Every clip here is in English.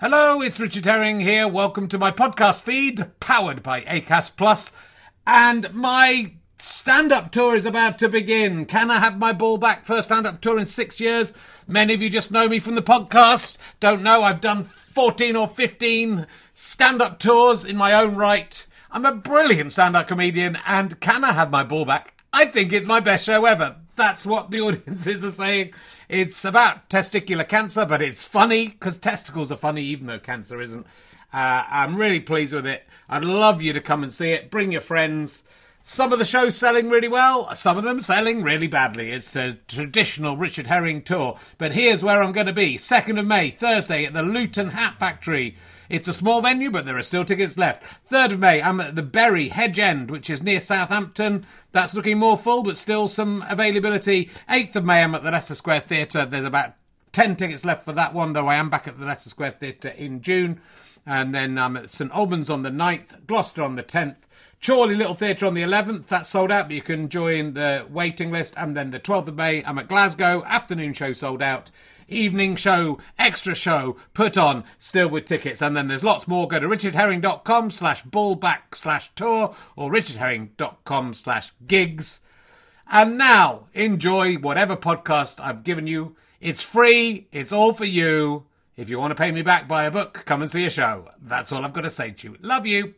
Hello, it's Richard Herring here. Welcome to my podcast feed, powered by Acast Plus. And my stand-up tour is about to begin. Can I have my ball back? First stand-up tour in 6 years. Many of you just know me from the podcast. Don't know, I've done 14 or 15 stand-up tours in my own right. I'm a brilliant stand-up comedian, and can I have my ball back? I think it's my best show ever. That's what the audiences are saying. It's about testicular cancer, but it's funny, because testicles are funny, even though cancer isn't. I'm really pleased with it. I'd love you to come and see it. Bring your friends. Some of the shows selling really well, some of them selling really badly. It's a traditional Richard Herring tour. But here's where I'm going to be. 2nd of May, Thursday, at the Luton Hat Factory. It's a small venue, but there are still tickets left. 3rd of May, I'm at the Bury Hedge End, which is near Southampton. That's looking more full, but still some availability. 8th of May, I'm at the Leicester Square Theatre. There's about 10 tickets left for that one, though I am back at the Leicester Square Theatre in June. And then I'm at St Albans on the 9th, Gloucester on the 10th. Chorley Little Theatre on the 11th, that's sold out, but you can join the waiting list. And then the 12th of May, I'm at Glasgow, afternoon show sold out, evening show, extra show, put on, still with tickets. And then there's lots more. Go to richardherring.com/ballback/tour or richardherring.com/gigs. And now, enjoy whatever podcast I've given you. It's free, it's all for you. If you want to pay me back, buy a book, come and see a show. That's all I've got to say to you. Love you.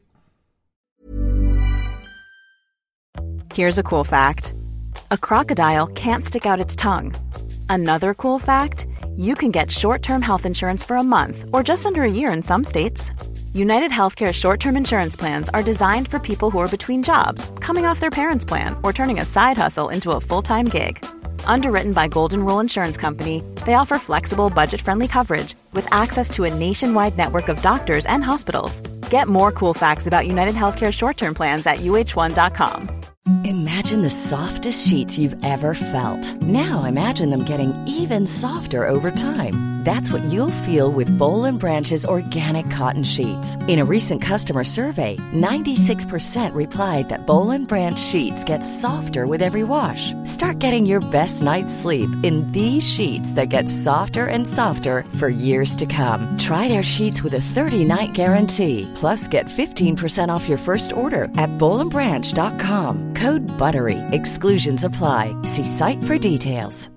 Here's a cool fact. A crocodile can't stick out its tongue. Another cool fact, you can get short-term health insurance for a month or just under a year in some states. United Healthcare short-term insurance plans are designed for people who are between jobs, coming off their parents' plan, or turning a side hustle into a full-time gig. Underwritten by Golden Rule Insurance Company, they offer flexible, budget-friendly coverage with access to a nationwide network of doctors and hospitals. Get more cool facts about United Healthcare short-term plans at uh1.com. Imagine the softest sheets you've ever felt. Now imagine them getting even softer over time. That's what you'll feel with Boll & Branch's organic cotton sheets. In a recent customer survey, 96% replied that Boll & Branch sheets get softer with every wash. Start getting your best night's sleep in these sheets that get softer and softer for years to come. Try their sheets with a 30-night guarantee. Plus, get 15% off your first order at bollandbranch.com. Code BUTTERY. Exclusions apply. See site for details.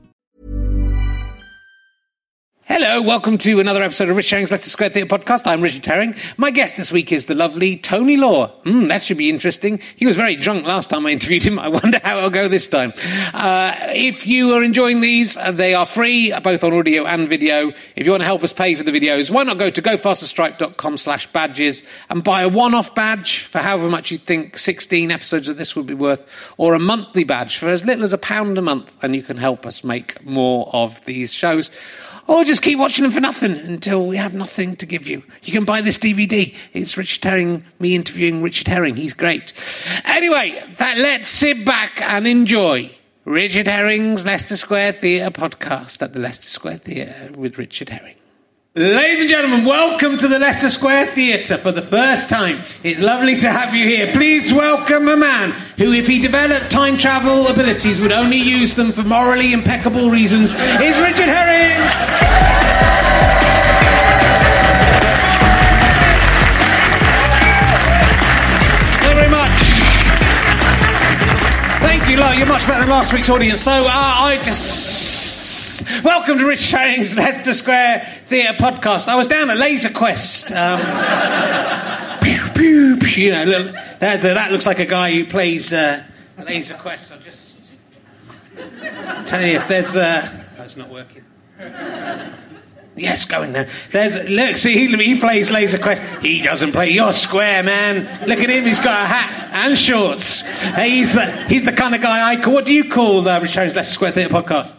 Hello, welcome to another episode of Richard Herring's Leicester Square Theatre podcast. I'm Richard Herring. My guest this week is the lovely Tony Law. That should be interesting. He was very drunk last time I interviewed him. I wonder how it'll go this time. If you are enjoying these, they are free, both on audio and video. If you want to help us pay for the videos, why not go to gofasterstripe.com/badges and buy a one-off badge for however much you think 16 episodes of this would be worth, or a monthly badge for as little as £1 a month, and you can help us make more of these shows. Or just keep watching them for nothing until we have nothing to give you. You can buy this DVD. It's Richard Herring, me interviewing Richard Herring. He's great. Anyway, let's sit back and enjoy Richard Herring's Leicester Square Theatre podcast at the Leicester Square Theatre with Richard Herring. Ladies and gentlemen, welcome to the Leicester Square Theatre for the first time. It's lovely to have you here. Please welcome a man who, if he developed time travel abilities, would only use them for morally impeccable reasons. It's Richard Herring! Thank you very much. Thank you, you're much better than last week's audience. So welcome to Richard Herring's Leicester Square Theatre podcast. I was down at Laser Quest. You know, that looks like a guy who plays Laser Quest. I'll just tell you if there's... it's not working. Yes, going now. Look, see, he plays Laser Quest. He doesn't play. You're square, man. Look at him. He's got a hat and shorts. He's the kind of guy I call... What do you call Richard Herring's Leicester Square Theatre podcast?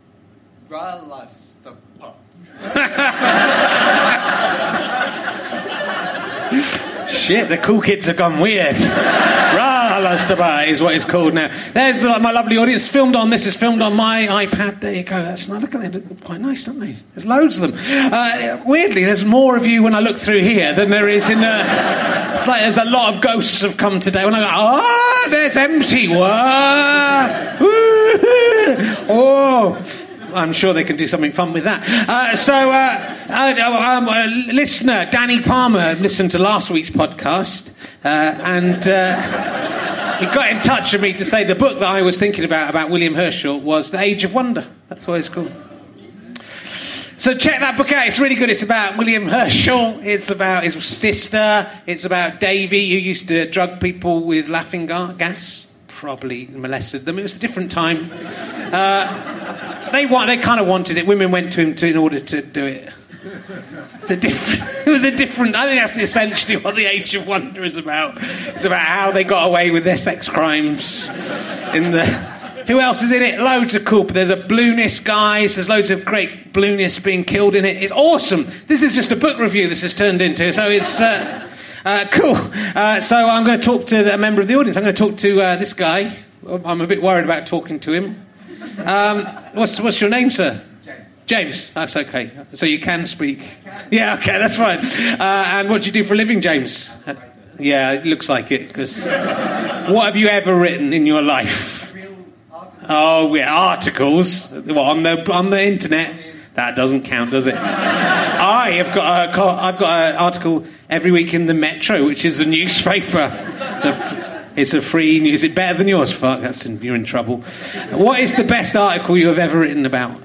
Shit, the cool kids have gone weird. Ralastaba is what it's called now. There's my lovely audience. This is filmed on my iPad. There you go. That's not. Look at them. They look quite nice, don't they? There's loads of them. Weirdly, there's more of you when I look through here than there is in. It's like there's a lot of ghosts have come today. When I go, there's empty. Oh. I'm sure they can do something fun with that. Listener Danny Palmer listened to last week's podcast and he got in touch with me to say the book that I was thinking about William Herschel was The Age of Wonder. That's what it's called. So check that book out. It's really good. It's about William Herschel. It's about his sister. It's about Davy, who used to drug people with laughing gas. Probably molested them. It was a different time. They kind of wanted it. Women went to him in order to do it. It was a different. I think that's essentially what The Age of Wonder is about. It's about how they got away with their sex crimes. Who else is in it? Loads of cool. There's a balloonist, guys. There's loads of great balloonists being killed in it. It's awesome. This is just a book review this has turned into. So it's cool. So I'm going to talk to a member of the audience. I'm going to talk to this guy. I'm a bit worried about talking to him. What's your name, sir? James. That's okay. So you can speak. Yeah, okay, that's fine. And what do you do for a living, James? Yeah, it looks like it. Because what have you ever written in your life? Oh, yeah, articles. What, on the internet? That doesn't count, does it? I've got an article every week in the Metro, which is a newspaper. It's a free news. Is it better than yours? Fuck, you're in trouble. What is the best article you have ever written about?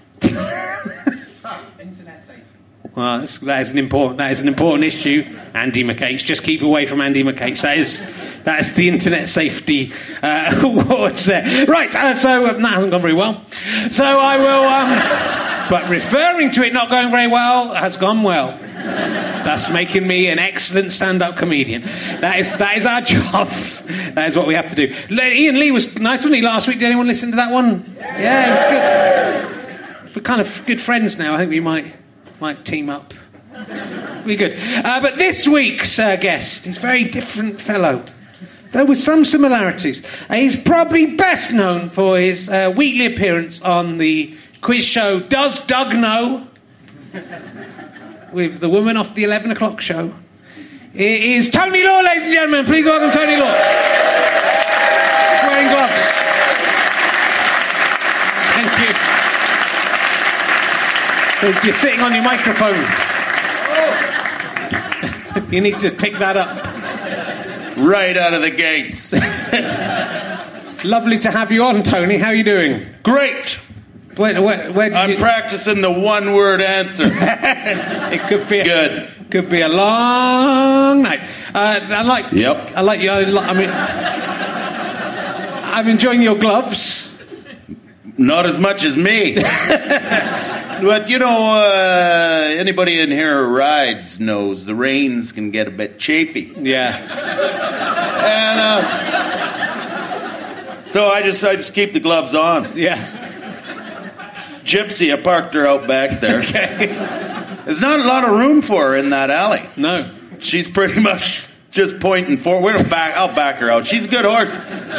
Internet safe. Well, that is an important issue. Andy McCaich. Just keep away from Andy McCaich. That is the Internet Safety Awards there. Right, so that hasn't gone very well. So I will... but referring to it not going very well has gone well. That's making me an excellent stand-up comedian. That is our job. That is what we have to do. Ian Lee was nice, wasn't he, last week? Did anyone listen to that one? Yeah, it was good. We're kind of good friends now. I think we might team up. Be good. But this week's guest is a very different fellow, though with some similarities. He's probably best known for his weekly appearance on the quiz show Does Doug Know? With the woman off the 11 o'clock show. It is Tony Law, ladies and gentlemen. Please welcome Tony Law. Wearing gloves. Thank you. You're sitting on your microphone. You need to pick that up. Right out of the gates. Lovely to have you on, Tony. How are you doing? Great. Where did I'm practicing the one-word answer. It could be good. Could be a long night. Yep. I like you. I'm enjoying your gloves. Not as much as me. But, anybody in here who rides knows the reins can get a bit chafy. Yeah. And so I just keep the gloves on. Yeah. Gypsy, I parked her out back there. Okay. There's not a lot of room for her in that alley. No. She's pretty much just pointing forward. I'll back her out. She's a good horse.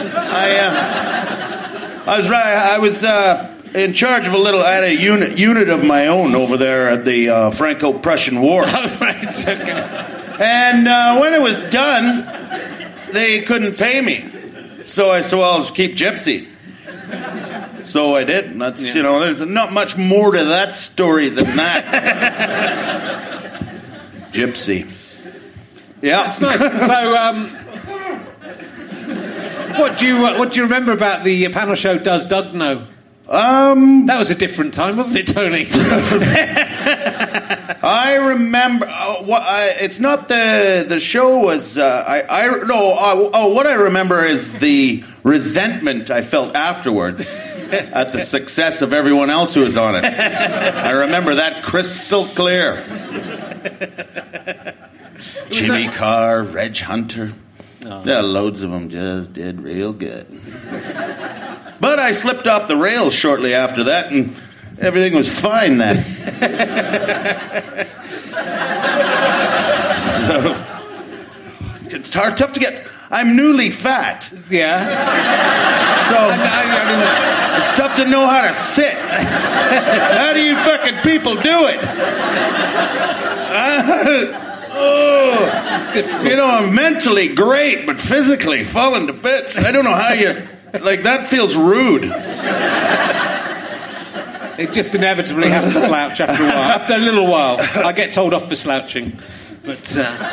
I was in charge of I had a unit of my own over there at the Franco-Prussian War. Right, okay. And when it was done, they couldn't pay me. So I said, well, I'll just keep Gypsy. So I did. And that's, there's not much more to that story than that. Gypsy. Yeah. That's nice. So, what do you remember about the panel show Does Doug Know? That was a different time, wasn't it, Tony? I remember. It's not the show was. What I remember is the resentment I felt afterwards at the success of everyone else who was on it. I remember that crystal clear. Jimmy Carr, Reg Hunter. Oh. Yeah, loads of them just did real good. But I slipped off the rails shortly after that, and everything was fine then. So, it's tough to get... I'm newly fat. Yeah. So, it's tough to know how to sit. How do you fucking people do it? It's difficult. I'm mentally great, but physically falling to bits. I don't know how you... that feels rude. It just inevitably have to slouch after a while. After a little while. I get told off for slouching. But...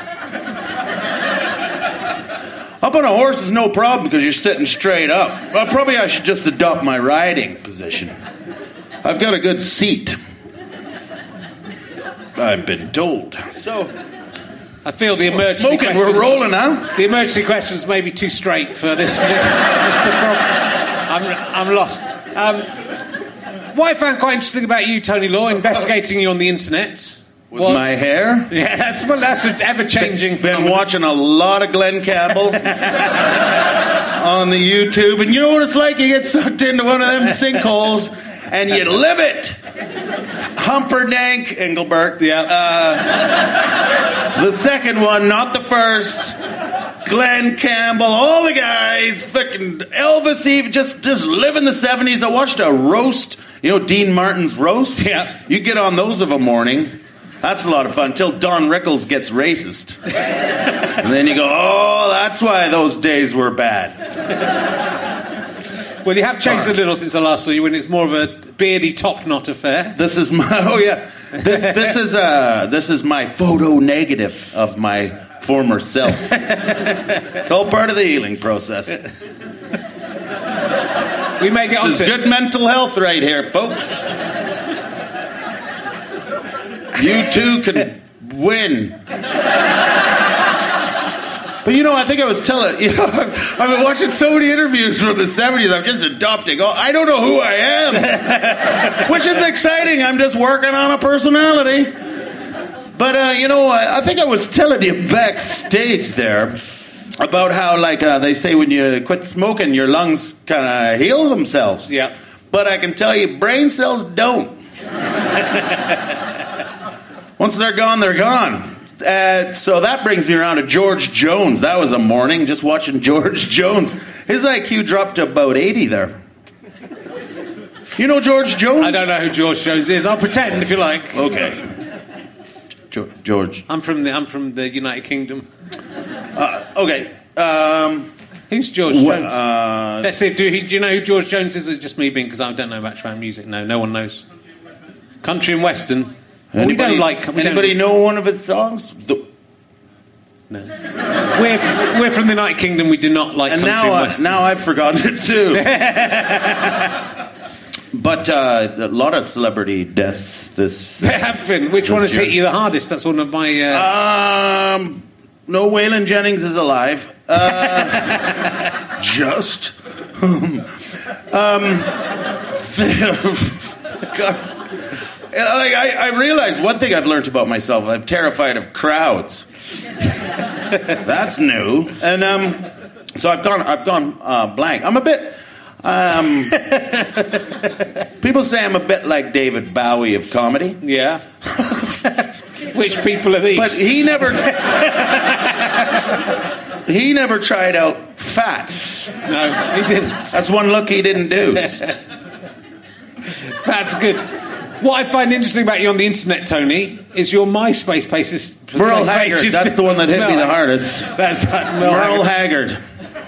Up on a horse is no problem because you're sitting straight up. Well, probably I should just adopt my riding position. I've got a good seat. I've been told. So... I feel the emergency smoking, questions... we're rolling now. The emergency questions may be too straight for this. That's the problem. I'm lost. What I found quite interesting about you, Tony Law, investigating you on the internet... Was my hair? Yeah, that's an ever-changing phenomenon. Been watching a lot of Glenn Campbell on the YouTube, and you know what it's like? You get sucked into one of them sinkholes, and you live it. Humperdinck Engelbert. Yeah. The second one, not the first. Glenn Campbell, all the guys, fucking Elvis, even just live in the 70s. I watched a roast, Dean Martin's roast. Yeah. You get on those of a morning. That's a lot of fun, until Don Rickles gets racist. And then you go, oh, that's why those days were bad. Well, you have changed a little since I last saw you, when it's more of a beardy top knot affair. This is my, this is my photo negative of my former self. It's all part of the healing process. We may get This is good mental health right here, folks. You too can win. But I think I was telling, I've been watching so many interviews from the 70s, I'm just adopting. I don't know who I am. Which is exciting. I'm just working on a personality. But, I think I was telling you backstage there about how, they say when you quit smoking, your lungs kind of heal themselves. Yeah. But I can tell you, brain cells don't. Once they're gone, they're gone. So that brings me around to George Jones. That was a morning, just watching George Jones. His IQ dropped to about 80 there. You know George Jones? I don't know who George Jones is. I'll pretend if you like. Okay. George. I'm from the United Kingdom. Okay. Who's George Jones? Let's see. Do you know who George Jones is? Or is it just me being because I don't know much about music? No one knows. Country and Western. Anybody know one of his songs? No. We're from the United Kingdom. We do not like country and Western. Now I've forgotten it too. But a lot of celebrity deaths this... There have been. Which one has hit you the hardest? That's one of my... No, Waylon Jennings is alive. Just. God. I realized one thing I've learned about myself. I'm terrified of crowds. That's new. And so I've gone blank. I'm a bit... people say I'm a bit like David Bowie of comedy. Yeah. Which people are these? But he never tried out fat. No, he didn't. That's one look he didn't do. That's good. What I find interesting about you on the internet, Tony, is your MySpace page is... Merle Haggard, that's the one that hit me the hardest. That's Merle Haggard.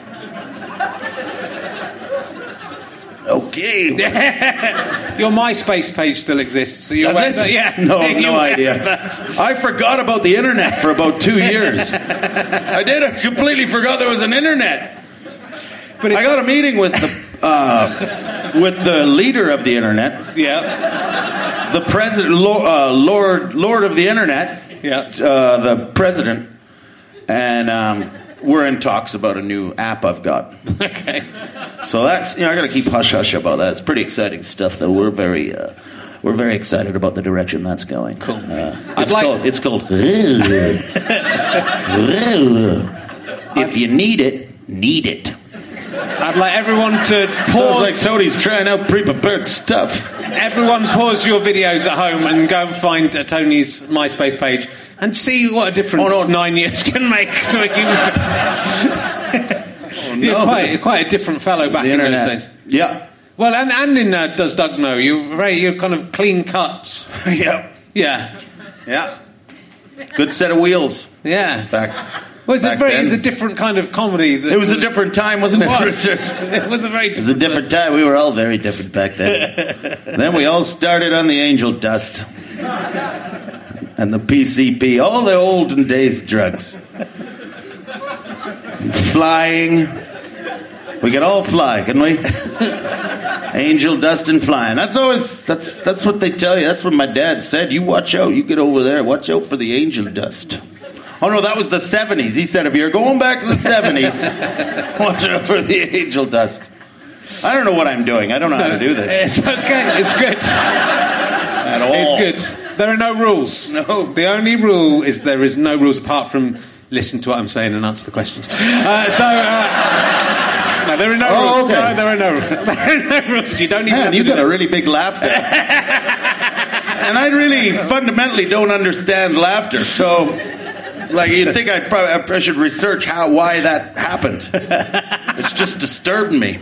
Okay. Your MySpace page still exists. So Does it? Yeah. No idea. I forgot about the internet for about 2 years. I completely forgot there was an internet. But I got a meeting with the leader of the internet. Yeah. The president, Lord of the internet. Yeah. The president, and we're in talks about a new app I've got. Okay. So that's I got to keep hush hush about that. It's pretty exciting stuff, though. We're very excited about the direction that's going. Cool. It's called. If you need it. I'd like everyone to pause. Sounds like Tony's trying out pre-prepared stuff. Everyone pause your videos at home and go and find Tony's MySpace page and see what a difference 9 years can make to a human. You're quite a different fellow back in those days. Yeah. Well, and in Does Doug Know? You're kind of clean cut. Yeah. Yeah. Yeah. Good set of wheels. Yeah. Back. Well, it's back a then. different kind of comedy. It was a different time, wasn't it, Richard? It was a very It was a different time. We were all very different back then. Then we all started on the angel dust. And the PCP, all the olden days drugs. Flying. We could all fly, couldn't we? Angel dust and flying. That's what they tell you. That's what my dad said. You watch out. You get over there. Watch out for the angel dust. Oh no, that was the 70s. He said if you're going back to the 70s, watch out for the angel dust. I don't know what I'm doing. I don't know how to do this. It's okay. It's good. At all. It's good. There are no rules. No. The only rule is there is no rules apart from listen to what I'm saying and answer the questions. No, there are no rules. Okay. No, there are no rules. There are no rules. You don't even have You've to got a really big laugh there. And I really fundamentally don't understand laughter. So, like, you'd think I should research why that happened. It's just disturbing me.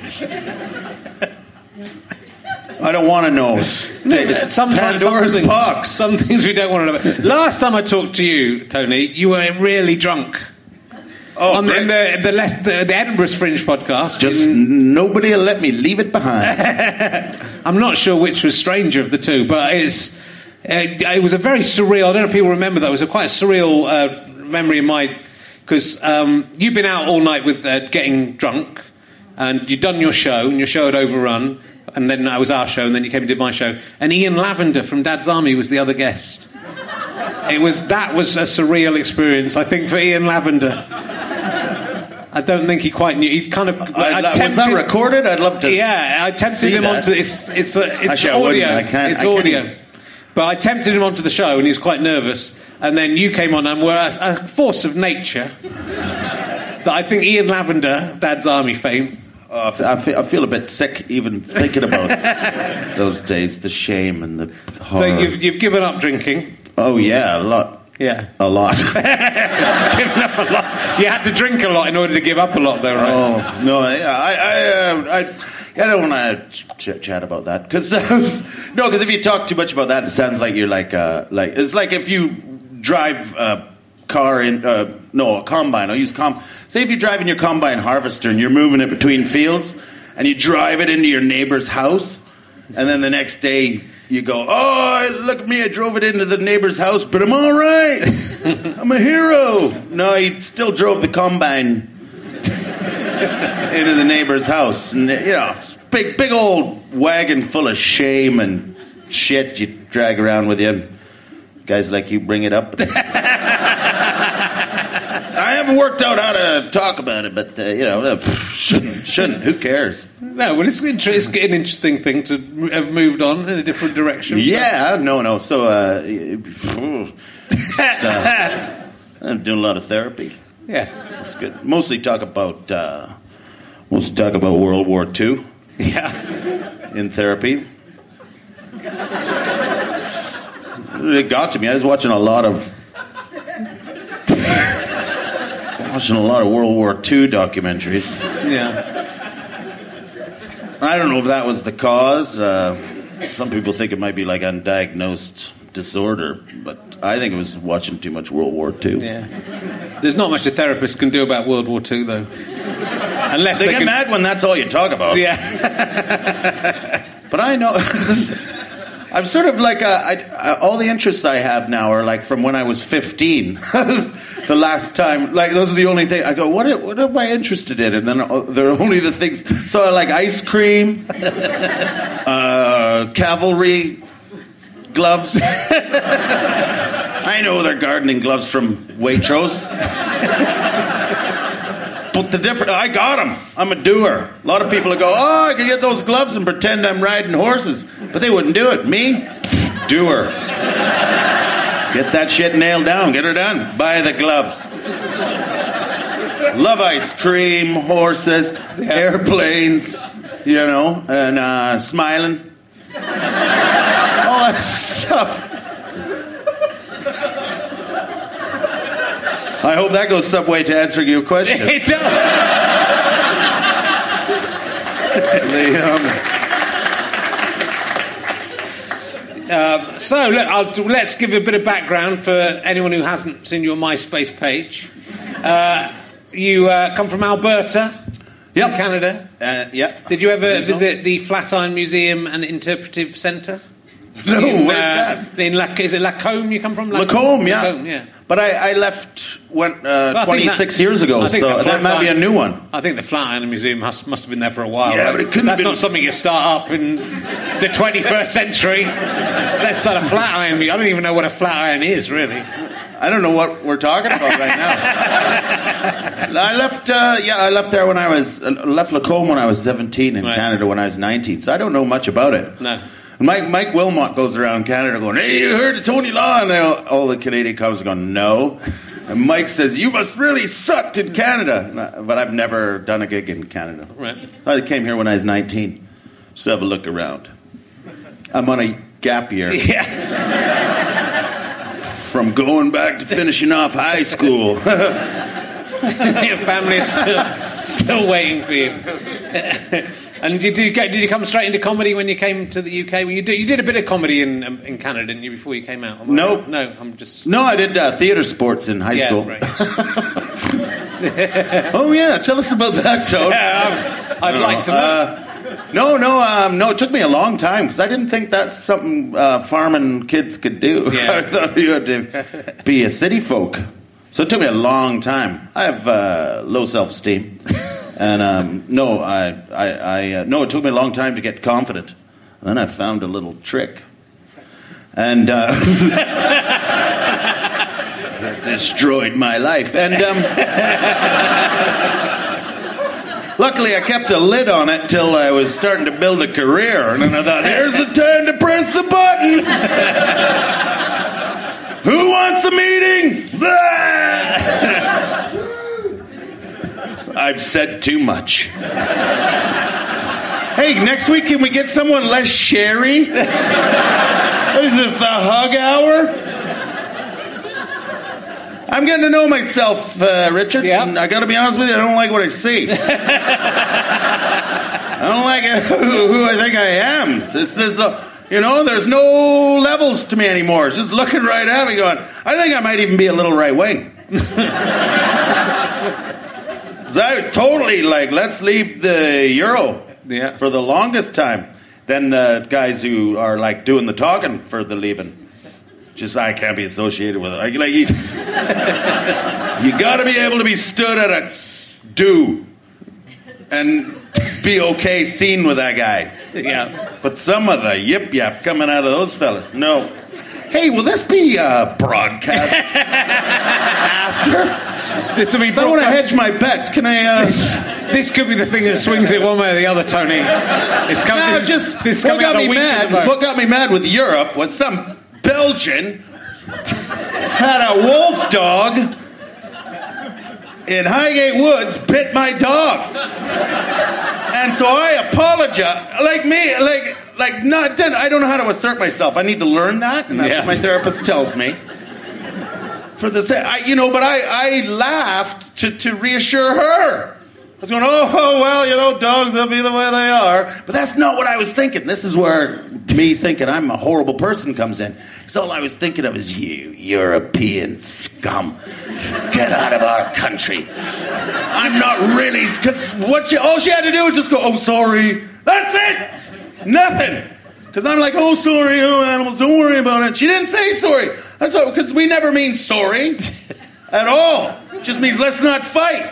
I don't want to know. It's Pandora's box. Some things we don't want to know. Last time I talked to you, Tony, you were really drunk. Oh, on the Edinburgh's Fringe podcast. Just nobody will let me leave it behind. I'm not sure which was stranger of the two, but it was a very surreal. I don't know if people remember that. It was quite a surreal memory of mine because you've been out all night with getting drunk, and you'd done your show, and your show had overrun. And then that was our show, and then you came and did my show. And Ian Lavender from Dad's Army was the other guest. That was a surreal experience, I think, for Ian Lavender. I don't think he quite knew. He kind of. Was that recorded? I'd love to. Yeah, I tempted him onto. It's audio. It's audio. But I tempted him onto the show, and he was quite nervous. And then you came on, and were a force of nature that I think Ian Lavender, Dad's Army fame. I feel a bit sick even thinking about those days, the shame and the horror. So you've given up drinking? Oh yeah, a lot. Yeah, a lot. Given up a lot. You had to drink a lot in order to give up a lot, though, right? Oh no, I don't want to chat about that because if you talk too much about that, it sounds like you're like it's like if you drive a car in a combine. I'll use Say if you're driving your combine harvester and you're moving it between fields and you drive it into your neighbor's house and then the next day you go, oh, look at me, I drove it into the neighbor's house, but I'm all right. I'm a hero. No, you still drove the combine into the neighbor's house. And, it's big old wagon full of shame and shit you drag around with you. Guys like you bring it up. I haven't worked out how to talk about it, but, shouldn't. Who cares? No, well, it's an interesting thing to have moved on in a different direction. Yeah, no. So, I'm doing a lot of therapy. Yeah. That's good. Mostly talk about World War II. Yeah. In therapy. It got to me. I was watching a lot of World War II documentaries. Yeah. I don't know if that was the cause. Some people think it might be like undiagnosed disorder, but I think it was watching too much World War II. Yeah. There's not much a therapist can do about World War II, though. Unless they get mad when that's all you talk about. Yeah. But I know... I'm sort of like... all the interests I have now are like from when I was 15. The last time, like, those are the only things I go, what am I interested in? And then there are only the things. So I like ice cream, cavalry gloves. I know they're gardening gloves from Waitrose. But I got them. I'm a doer. A lot of people go, oh, I can get those gloves and pretend I'm riding horses. But they wouldn't do it. Me? Doer. Get that shit nailed down. Get her done. Buy the gloves. Love ice cream, horses, airplanes, and smiling. All that stuff. I hope that goes some way to answering your question. It does. Let's give a bit of background for anyone who hasn't seen your MySpace page. You come from Alberta, Yep. Canada. Yeah. Did you ever visit the Flatiron Museum and Interpretive Centre? No, where's that? Is it Lacombe you come from? Lacombe, yeah. Lacombe, yeah. But I left 26 years ago, so that might be a new one. I think the Flatiron Museum must have been there for a while. Yeah, right? but it couldn't That's have been... not something you start up in the 21st century. Let's start a Flatiron Museum. I don't even know what a Flatiron is, really. I don't know what we're talking about right now. I left there when I left Lacombe when I was 17 in Canada when I was 19, so I don't know much about it. No. Mike Wilmot goes around Canada going, "Hey, you heard of Tony Law?" And all the Canadian cops are going, "No." And Mike says, "You must really sucked in Canada." But I've never done a gig in Canada. Right. I came here when I was 19. Just have a look around. I'm on a gap year. Yeah. From going back to finishing off high school. Your family is still waiting for you. And did you come straight into comedy when you came to the UK? Well, you did a bit of comedy in Canada, didn't you, before you came out? No. No, I'm just... No, I did theatre sports in high school. Right. Oh, yeah, tell us about that, Toad. Yeah, I'd like to know. No, it took me a long time, because I didn't think that's something farming kids could do. Yeah. I thought you had to be a city folk. So it took me a long time. I have low self-esteem. And it took me a long time to get confident. And then I found a little trick. And that destroyed my life. And luckily I kept a lid on it till I was starting to build a career. And then I thought, here's the time to press the button. Who wants a meeting? I've said too much. Hey, next week can we get someone less sherry? What is this, the hug hour? I'm getting to know myself, Richard. Yeah. And I got to be honest with you, I don't like what I see. I don't like who I think I am. There's no levels to me anymore. It's just looking right at me going, I think I might even be a little right wing. So I was totally like, let's leave the Euro for the longest time. Then the guys who are like doing the talking for the leaving, just I can't be associated with it. You got to be able to be stood at a do and be okay seen with that guy. Yeah. But some of the yip coming out of those fellas, no. Hey, will this be broadcast after? This will be. I want to hedge my bets. Can I? This could be the thing that swings it one way or the other, Tony. It's coming. No, what got me mad? What got me mad with Europe was some Belgian had a wolf dog in Highgate Woods bit my dog, and so I apologize. I don't know how to assert myself. I need to learn that, and that's what my therapist tells me. But I laughed to reassure her. I was going, dogs will be the way they are. But that's not what I was thinking. This is where me thinking I'm a horrible person comes in. Because all I was thinking of is you, European scum. Get out of our country. I'm not really... all she had to do was just go, oh, sorry. That's it. Nothing. Because I'm like, oh, sorry, animals, don't worry about it. She didn't say sorry. That's all, because we never mean sorry at all. It just means let's not fight.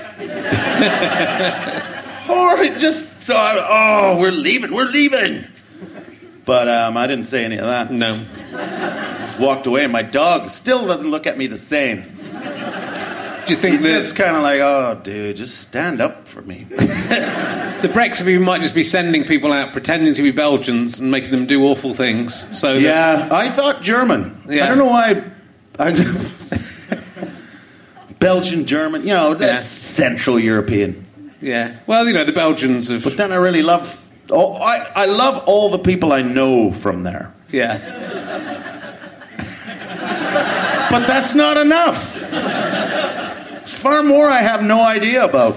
We're leaving. But I didn't say any of that. No. Just walked away, and my dog still doesn't look at me the same. Do you think he's just kind of like, oh, dude, just stand up for me. The Brexit people might just be sending people out pretending to be Belgians and making them do awful things. So I thought German. Yeah. I don't know why. Belgian, German, that's Central European. Yeah. Well, the Belgians have... But then I really love... I love all the people I know from there. Yeah. But that's not enough. There's far more I have no idea about.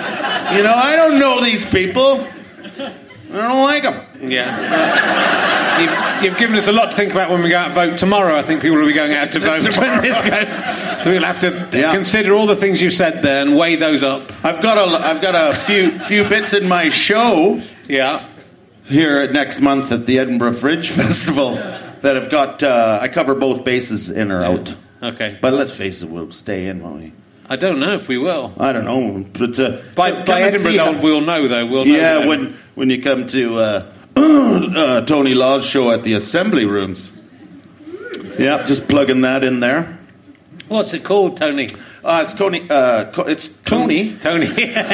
I don't know these people. I don't like them. Yeah. You've given us a lot to think about when we go out and vote tomorrow. I think people will be going out to vote when this goes. So we'll have to consider all the things you said there and weigh those up. I've got a few bits in my show. Yeah. Here next month at the Edinburgh Fringe Festival that have got. I cover both bases, in or out. Okay. But let's face it, we'll stay in, won't we? I don't know if we will. I don't know, but by Edinburgh, we'll know though. We'll know. Yeah, when you come to Tony Law's show at the Assembly Rooms. Yeah, just plugging that in there. What's it called, Tony? It's Tony. It's Tony. Tony.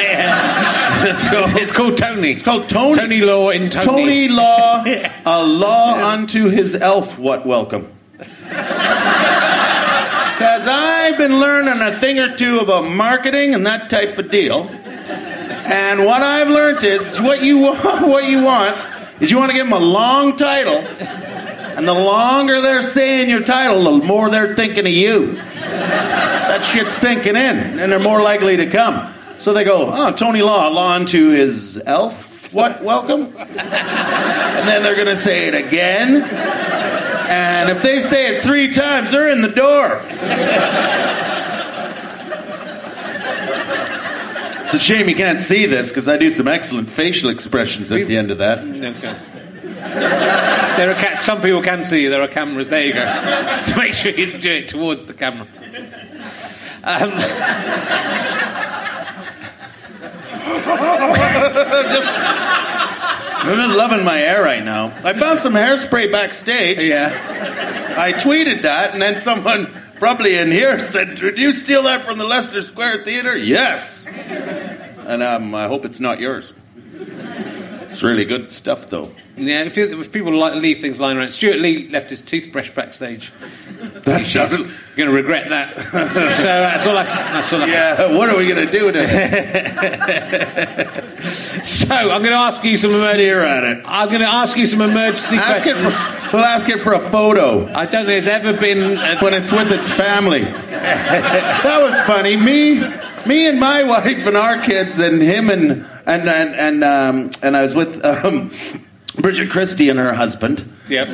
It's called Tony. It's called Tony. Tony Law in Tony. Tony Law, a law unto his elf. What welcome? Because I've been learning a thing or two about marketing and that type of deal. And what I've learned is what you want is you want to give them a long title. And the longer they're saying your title, the more they're thinking of you. That shit's sinking in, and they're more likely to come. So they go, Tony Law unto his elf. What welcome? And then they're going to say it again. And if they say it 3 times, they're in the door. It's a shame you can't see this because I do some excellent facial expressions at the end of that. Okay. Some people can see you. There are cameras. There you go. To make sure you do it towards the camera. I'm just loving my hair right now. I found some hairspray backstage. Yeah. I tweeted that, and then someone probably in here said, "Did you steal that from the Leicester Square Theatre?" Yes. And I hope it's not yours. It's really good stuff, though. Yeah, if people leave things lying around. Stuart Lee left his toothbrush backstage. That's going to regret that. So that's all. Yeah, what are we going to do with it? So I'm going to ask you some emergency. I'm going to ask you some emergency questions. We'll ask it for a photo. I don't think there's ever been when it's with its family. That was funny. Me and my wife and our kids and him and I was with Bridget Christie and her husband. Yep.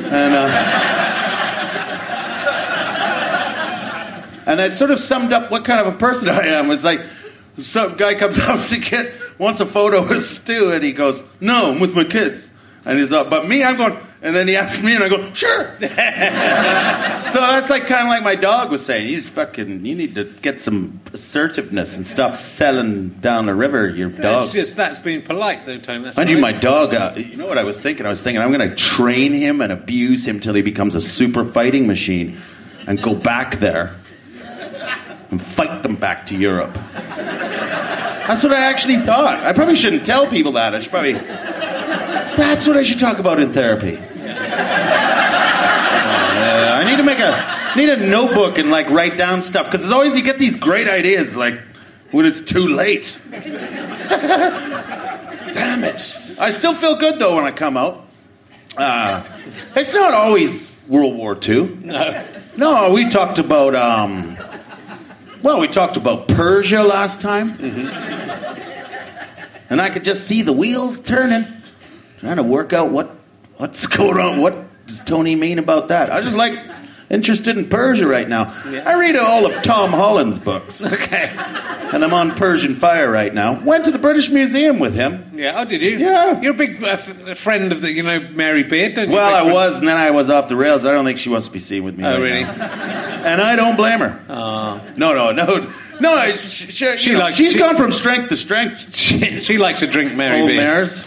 And it sort of summed up what kind of a person I am. It's like, some guy comes up to get wants a photo with Stu, and he goes, "No, I'm with my kids." And he's up, but me, I'm going. And then he asks me, and I go, "Sure." So that's like kind of like my dog was saying. You need to get some assertiveness and stop selling down the river your dog. That's being polite, though, Tom. That's mind you, my dog. You know what I was thinking? I was thinking I'm going to train him and abuse him till he becomes a super fighting machine, and go back there and fight them back to Europe. That's what I actually thought. I probably shouldn't tell people that. I should probably. That's what I should talk about in therapy. I need a notebook and write down stuff because it's always you get these great ideas when it's too late. Damn it! I still feel good though when I come out. It's not always World War II. No, we talked about we talked about Persia last time, and I could just see the wheels turning. Trying to work out what's going on. What does Tony mean about that? I just interested in Persia right now. Yeah. I read all of Tom Holland's books. Okay. And I'm on Persian Fire right now. Went to the British Museum with him. Yeah, oh, did you? Yeah. You're a big friend of Mary Beard, don't you? Well, I was, and then I was off the rails. I don't think she wants to be seen with me. Oh, really? Now. And I don't blame her. Oh. No. She's gone from strength to strength. She likes to drink Mary Old Beard. mares.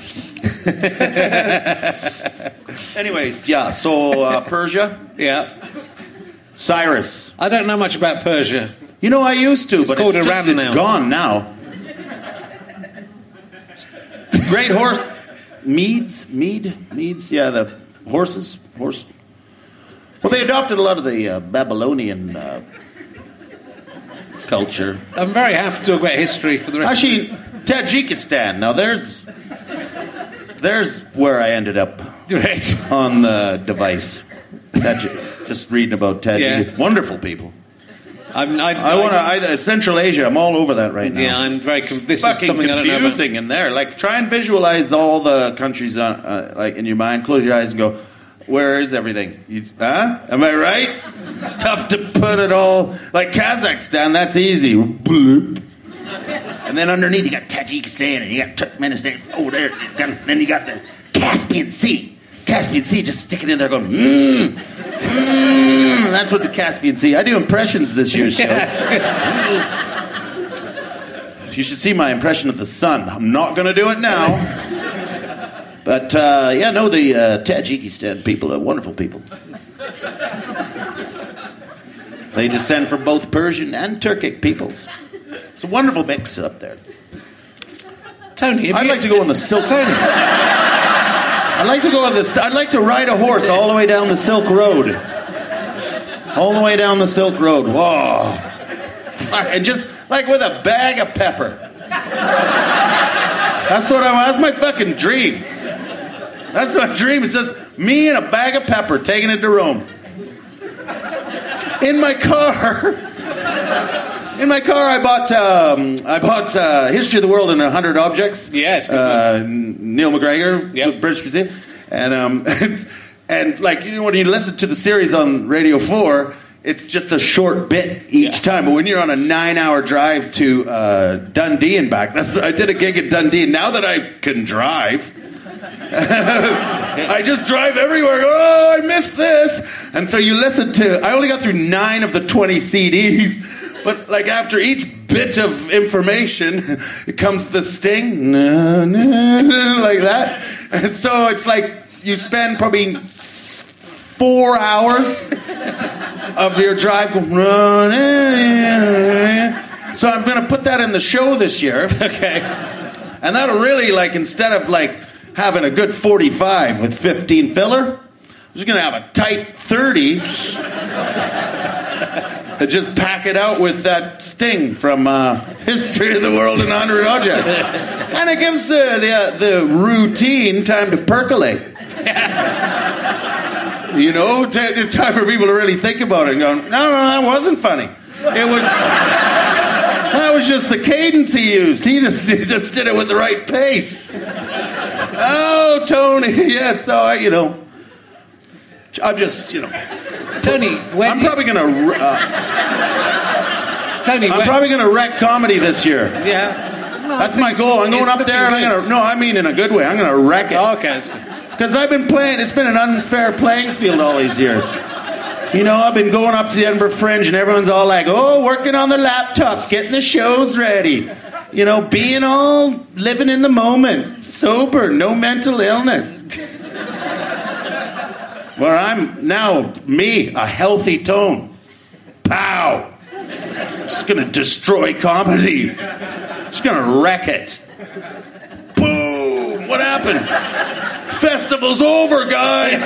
Anyways, yeah, so Persia. Yeah. Cyrus. I don't know much about Persia. You know, I used to, but called it's now. Gone now. Great horse. Meads, yeah, the horses. Well, they adopted a lot of the Babylonian culture. I'm very happy to talk about history for the rest Actually, Tajikistan. Now, there's where I ended up on the device. Just reading about Tajikistan. Yeah. Wonderful people. Central Asia. I'm all over that right now. Yeah, I'm very. This fucking is something I don't know about. Confusing in there. Try and visualize all the countries in your mind. Close your eyes and go. Where is everything? Am I right? It's tough to put it all... Like Kazakhstan, that's easy. Bloop. And then underneath, you got Tajikistan, and you got Turkmenistan. Oh, there. Then you got the Caspian Sea. Caspian Sea, just sticking in there going, That's what the Caspian Sea... I do impressions this year's show. Yeah, that's good. You should see my impression of the sun. I'm not going to do it now. But, the Tajikistan people are wonderful people. They descend from both Persian and Turkic peoples. It's a wonderful mix up there. Tony, I'd like to go on the Silk... Tony. I'd like to ride a horse all the way down the Silk Road. All the way down the Silk Road. Whoa. And just, like, with a bag of pepper. That's my fucking dream. That's my dream. It's just me and a bag of pepper taking it to Rome. In my car, I bought History of the World in 100 Objects. Yes. Neil McGregor, British Museum, and like when you listen to the series on Radio 4, it's just a short bit each time. But when you're on a 9-hour drive to Dundee and back, I did a gig in Dundee. Now that I can drive. I just drive everywhere. Oh, I missed this. And so you listen to... I only got through 9 of the 20 CDs. But like after each bit of information, it comes the sting. Like that. And so it's like you spend probably 4 hours of your drive going... So I'm going to put that in the show this year. Okay. And that'll really, like, instead of, like... having a good 45 with 15 filler. I'm just going to have a tight 30 and just pack it out with that sting from History of the World in 100 Objects. And it gives the routine time to percolate. Time for people to really think about it and go, no, that wasn't funny. That was just the cadence he used. He just did it with the right pace. Oh, Tony, yes, I'm just, Tony, I'm probably going to... Tony, I'm probably going to wreck comedy this year. Yeah. No, that's my goal. I'm going up there and I'm going to... No, I mean in a good way. I'm going to wreck it. Oh, okay, that's good. Because I've been playing... It's been an unfair playing field all these years. I've been going up to the Edinburgh Fringe and everyone's all like, oh, working on their laptops, getting the shows ready. Being all living in the moment, sober, no mental illness. Where I'm now, a healthy tone. Pow! Just gonna destroy comedy. Just gonna wreck it. Boom! What happened? Festival's over, guys!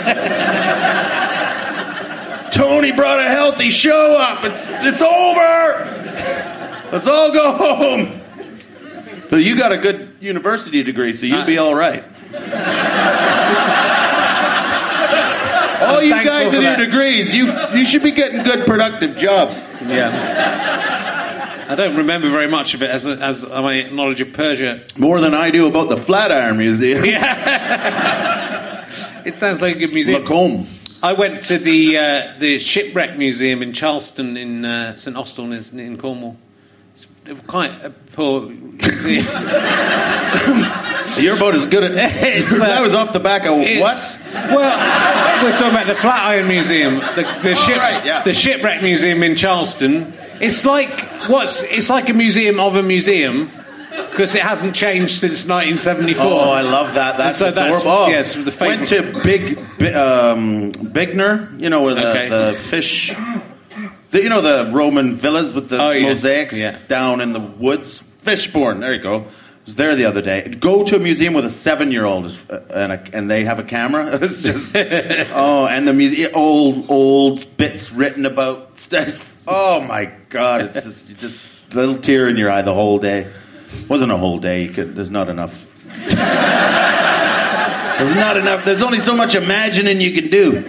Tony brought a healthy show up. It's over! Let's all go home. So you got a good university degree, so you'll be all right. All you guys with your degrees, you should be getting good, productive jobs. Yeah. I don't remember very much of it as my knowledge of Persia. More than I do about the Flatiron Museum. Yeah. It sounds like a good museum. Lacombe. I went to the Shipwreck Museum in Charleston in St Austell in Cornwall. It's quite a poor museum. You're about as good at it. That was off the back of what? Well, we're talking about the Flatiron Museum, the Shipwreck Museum in Charleston. It's like a museum of a museum. Because it hasn't changed since 1974. Oh, I love that. That's adorable. Yes, the went to Bigner, where the fish... the Roman villas with the mosaics down in the woods. Fishbourne, there you go. I was there the other day. Go to a museum with a 7-year-old and they have a camera. It's just... and the museum... Old bits written about... Oh, my God. It's just a little tear in your eye the whole day. Wasn't a whole day. There's not enough. There's not enough. There's only so much imagining you can do.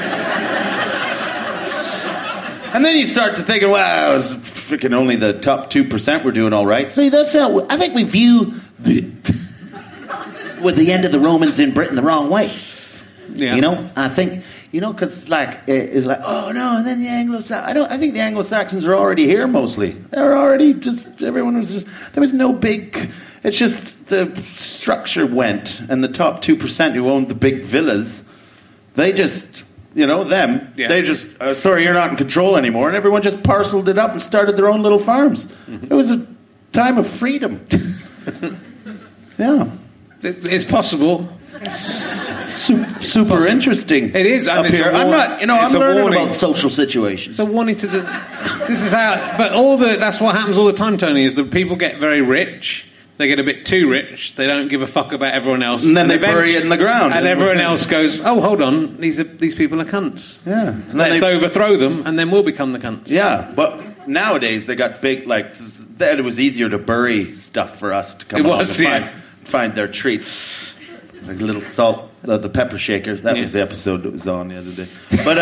And then you start to think, wow, it was freaking only the top 2% were doing all right. See, that's how I think we view with the end of the Romans in Britain the wrong way. Yeah. You know, I think, you know, because it's like, oh no, and then the Anglo-Saxons. I think the Anglo-Saxons are already here mostly. They're already everyone was just, there was no big, it's just the structure went, and the top 2% who owned the big villas, they just, you know, they just, sorry, you're not in control anymore, and everyone just parceled it up and started their own little farms. Mm-hmm. It was a time of freedom. Yeah. It's possible. Super interesting. It is. Up here. I'm not. You know, I'm learning about social situations. It's a warning to the. This is how. But that's what happens all the time, Tony. Is that people get very rich. They get a bit too rich. They don't give a fuck about everyone else, and then they bury it in the ground. And everyone else goes, "Oh, hold on, these people are cunts. Yeah, let's overthrow them, and then we'll become the cunts." Yeah, but nowadays they got big. Like then it was easier to bury stuff for us to come along and find their treats. Like a little salt, the pepper shaker. That was the episode that was on the other day. But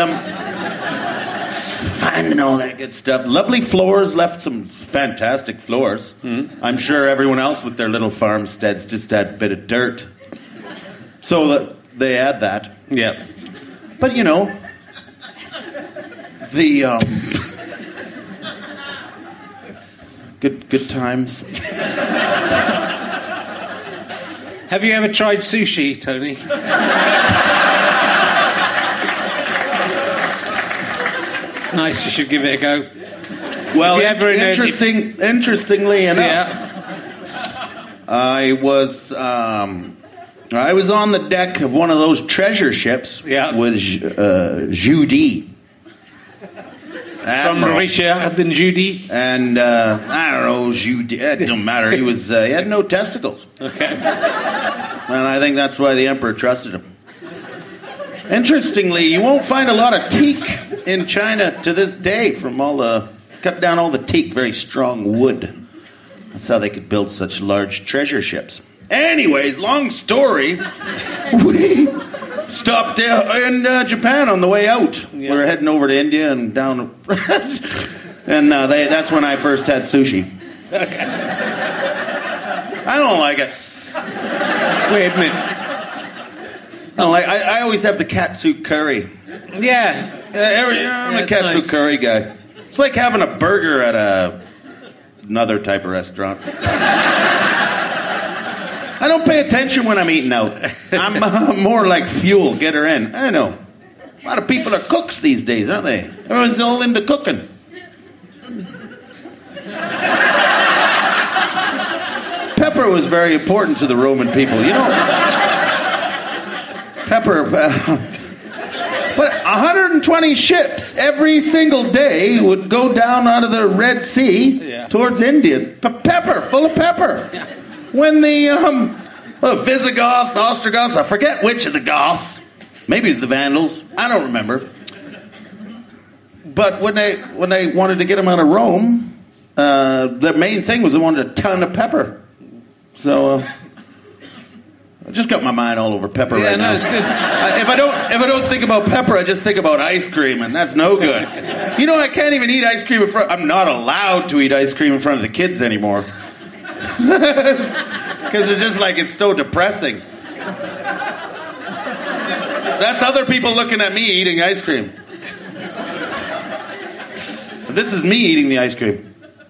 finding all that good stuff. Lovely floors, left some fantastic floors. Mm-hmm. I'm sure everyone else with their little farmsteads just had a bit of dirt. So they had that. Yeah. But, you know, the... good times. Have you ever tried sushi, Tony? It's nice. You should give it a go. Well, interestingly enough, I was on the deck of one of those treasure ships with Judy. From Richard and Judy. And, I don't know, Judy, it don't matter. He had no testicles. Okay. And I think that's why the Emperor trusted him. Interestingly, you won't find a lot of teak in China to this day cut down all the teak, very strong wood. That's how they could build such large treasure ships. Anyways, long story, we stopped in Japan on the way out. Yeah. We were heading over to India and down, and that's when I first had sushi. Okay. I don't like it. It's weird, isn't it? I always have the katsu curry. Yeah. I'm a katsu curry guy. It's like having a burger at another type of restaurant. I don't pay attention when I'm eating out. I'm more like fuel. Get her in. I know. A lot of people are cooks these days, aren't they? Everyone's all into cooking. Pepper was very important to the Roman people. You know, pepper... But 120 ships every single day would go down out of the Red Sea towards India. Pepper, full of pepper. Yeah. When the Visigoths, Ostrogoths, I forget which of the Goths, maybe it's the Vandals, I don't remember. But when they wanted to get them out of Rome, the main thing was they wanted a ton of pepper. So I just got my mind all over pepper right now. It's good. If I don't think about pepper, I just think about ice cream, and that's no good. You know, I can't even eat ice cream in front. I'm not allowed to eat ice cream in front of the kids anymore. Because it's just like, it's so depressing. That's other people looking at me eating ice cream. This is me eating the ice cream.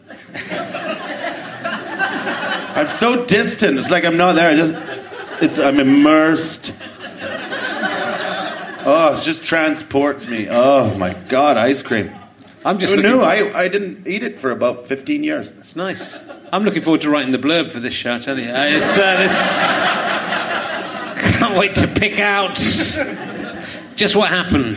I'm so distant. It's like I'm not there. I'm immersed. Oh, it just transports me. Oh my God, ice cream. I'm just I didn't eat it for about 15 years. It's nice. I'm looking forward to writing the blurb for this show, I tell you. Can't wait to pick out just what happened.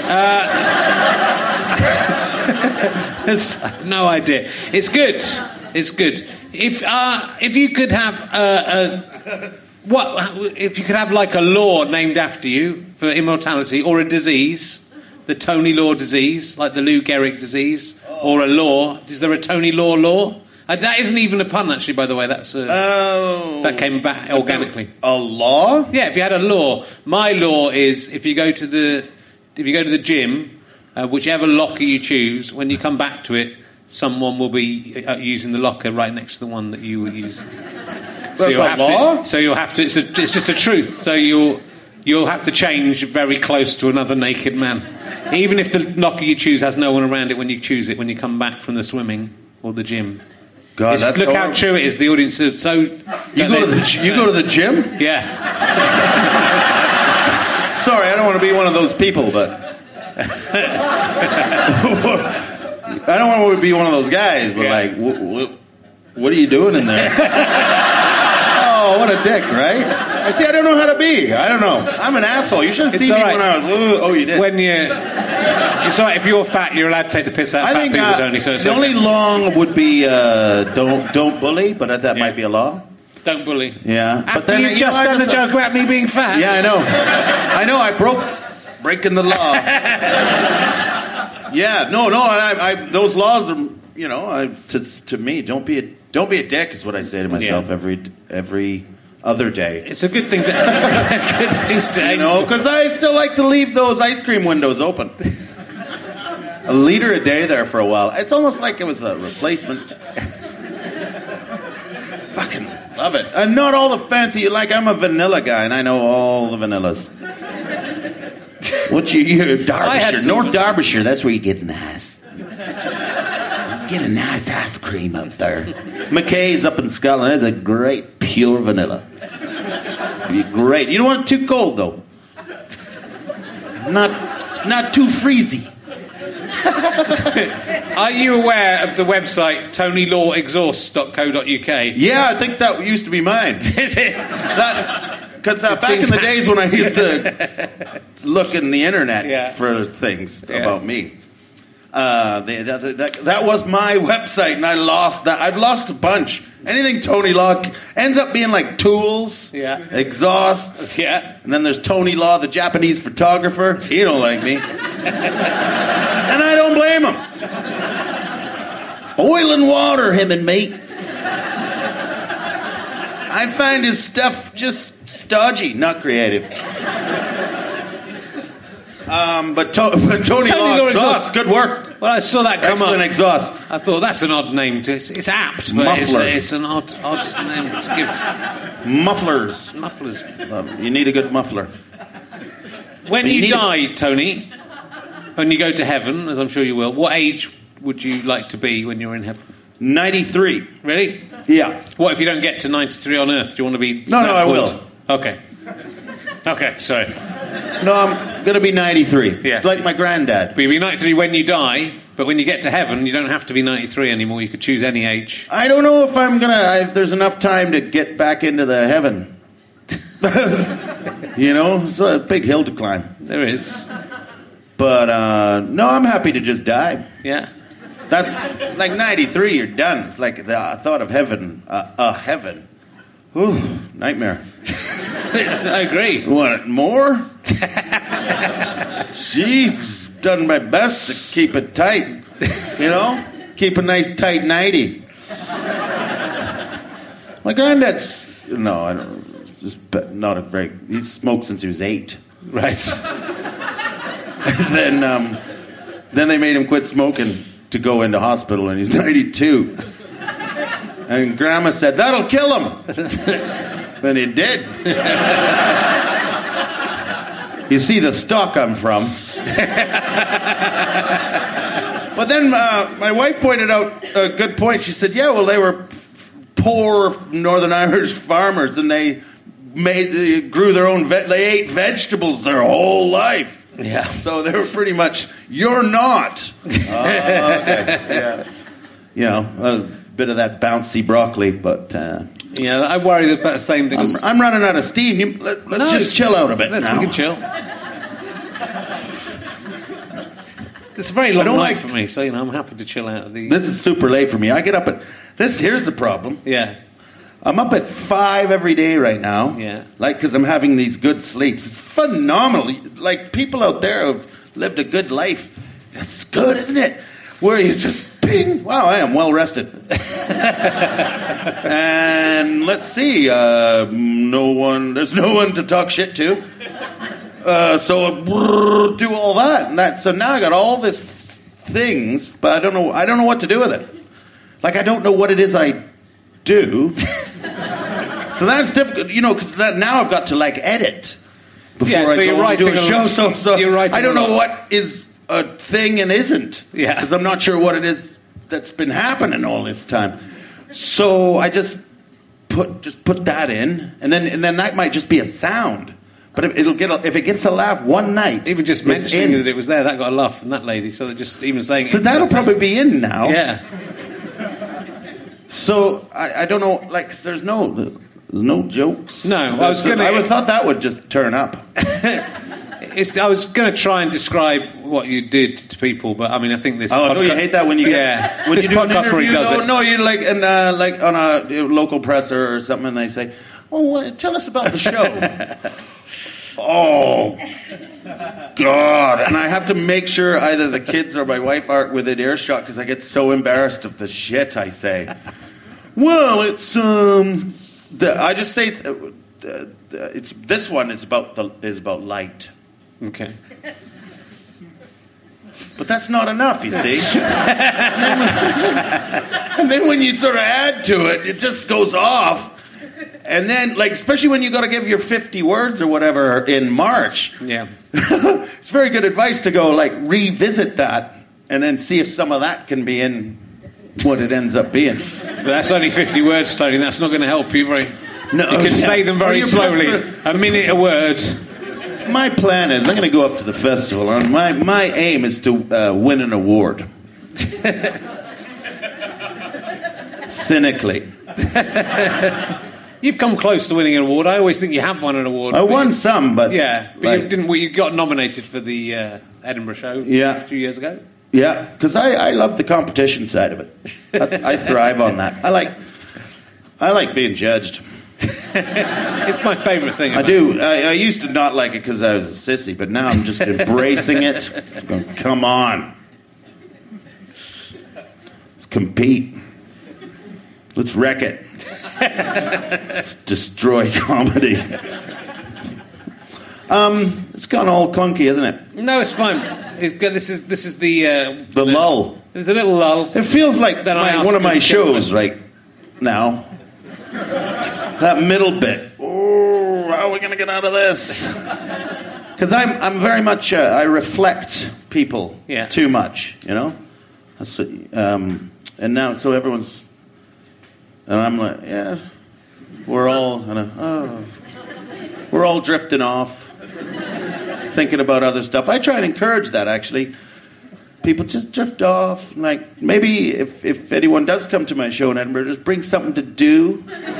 I have no idea. It's good. It's good. If you could have if you could have like a law named after you for immortality, or a disease, the Tony Law disease, like the Lou Gehrig disease, or a law. Is there a Tony Law? That isn't even a pun, actually. By the way, that came back organically. A law? Yeah. If you had a law, my law is if you go to the gym, whichever locker you choose, when you come back to it, someone will be using the locker right next to the one that you were using. So you'll have to. So you'll have to. It's just a truth. So you'll have to change very close to another naked man. Even if the locker you choose has no one around it when you choose it, when you come back from the swimming or the gym. God, that's look how true it is. The audience is so... You go to the gym? Yeah. Sorry, I don't want to be one of those people, but... I don't want to be one of those guys, but like, what are you doing in there? Oh, what a dick, right? I don't know how to be. I don't know. I'm an asshole. You should have seen me when I was... Oh, you did? When it's all right. If you're fat, you're allowed to take the piss out of fat people's only. So the only law would be don't bully, but that might be a law. Don't bully. Yeah. After but then you've just done a joke about me being fat. Yeah, I know. I breaking the law. Yeah. No. I those laws are, to me, don't be a dick is what I say to myself every other day. It's a good thing to. Because I still like to leave those ice cream windows open. A liter a day there for a while. It's almost like it was a replacement. Fucking love it. And not all the fancy. I'm a vanilla guy, and I know all the vanillas. You're Derbyshire, North Derbyshire. That's where you get nice. Get a nice ice cream up there. McKay's up in Scotland. That's a great pure vanilla. Be great. You don't want it too cold though. Not too freezy. Are you aware of the website TonyLawExhaust.co.uk? Yeah, I think that used to be mine. Is it? Because back in the days when I used to look in the internet for things about me, that was my website, and I lost that. I've lost a bunch. Anything Tony Law ends up being like tools, exhausts, and then there's Tony Law, the Japanese photographer. He don't like me, and I don't blame him. Oil and water, him and me. I find his stuff just stodgy, not creative. But Tony Law exhaust, good work. Well, I saw that come Excellent up. Exhaust. I thought that's an odd name. It's apt, but Muffler. it's an odd name to give. Mufflers. You need a good muffler. When you die, Tony, when you go to heaven, as I'm sure you will, what age would you like to be when you're in heaven? 93. Really? Yeah. What if you don't get to 93 on Earth? Do you want to be... No, I will. Okay, sorry. No, I'm going to be 93. Yeah. Like my granddad. But you'll be 93 when you die, but when you get to heaven, you don't have to be 93 anymore. You could choose any age. I don't know if if there's enough time to get back into the heaven. It's a big hill to climb. There is. But, no, I'm happy to just die. Yeah. That's like 93, you're done. It's like the thought of heaven. Heaven. Ooh, nightmare. I agree. You want it more? Jeez, done my best to keep it tight. Keep a nice tight 90. My granddad's... No, I don't... It's just not a very... He's smoked since he was 8. Right. And then they made him quit smoking to go into hospital, and he's 92. And Grandma said, that'll kill him. Then it did. You see the stock I'm from. But then my wife pointed out a good point. She said, yeah, well, they were poor Northern Irish farmers, and they grew their own... they ate vegetables their whole life. Yeah. So they were pretty much, you're not. Okay. Yeah. A bit of that bouncy broccoli, but... yeah, I worry about the same thing. I'm running out of steam. Let's just chill out a bit now. We can chill. It's a very long night for me, so I'm happy to chill out. This is super late for me. I get up at... Here's the problem. Yeah. I'm up at 5 every day right now. Yeah. Because I'm having these good sleeps. It's phenomenal. Like, people out there who've lived a good life. It's good, isn't it? Where you just ping. Wow, I am well rested. And let's see. There's no one to talk shit to. So do all that. So now I got all these things, but I don't know what to do with it. Like, I don't know what it is I do. So that's difficult, because now I've got to, edit. before I you're go writing and do a show. So you're writing I don't a know lot. what is a thing and isn't. Yeah. Because I'm not sure what it is that's been happening all this time. So I just put that in, and then that might just be a sound. But if it gets a laugh one night, Even just it's mentioning in. that it was there, that got a laugh from that lady. So they're just even saying So it. that'll probably be in now. Yeah. So I don't know, like, 'cause there's no jokes. No, I was gonna- I thought that would just turn up. I was going to try and describe what you did to people, but I mean, I think this. Oh, no, you hate that when you Yeah. when This you do an podcast where he interview, does it. No, you're like like on a local presser or something, and they say, "Oh, tell us about the show." Oh, God! And I have to make sure either the kids or my wife are within earshot because I get so embarrassed of the shit I say. Well, it's I just say it's this one is about light. Okay. But that's not enough, you see. And then when you sort of add to it, it just goes off. And then, like, especially when you got to give your 50 words or whatever in March, Yeah. it's very good advice to go, like, revisit that and then see if some of that can be in what it ends up being. But that's only 50 words, Tony. That's not going to help you very. No, You can yeah. say them very Well, slowly. A minute a word. My plan is I'm going to go up to the festival, and my aim is to win an award. Cynically. You've come close to winning an award. I always think you have won an award. I but won you- some, but... Yeah, but like, you didn't. Well, you got nominated for the Edinburgh show Yeah. a few years ago. Yeah, because I love the competition side of it. I thrive on that. I like being judged. It's my favourite thing. I do. I used to not like it because I was a sissy, but now I'm just embracing it. Just going, come on. Let's compete. Let's wreck it. Let's destroy comedy. It's gone all clunky, isn't it? No, it's fine. It's good. This is the lull. There's a little lull. It feels like Then I asked one of my you to shows right now. That middle bit. Oh, how are we going to get out of this? Because I'm very much I reflect people too much, you know. That's, and now so everyone's and I'm like, yeah, we're all we're all drifting off, thinking about other stuff. I try and encourage that actually. People just drift off. Like, maybe if anyone does come to my show in Edinburgh, just bring something to do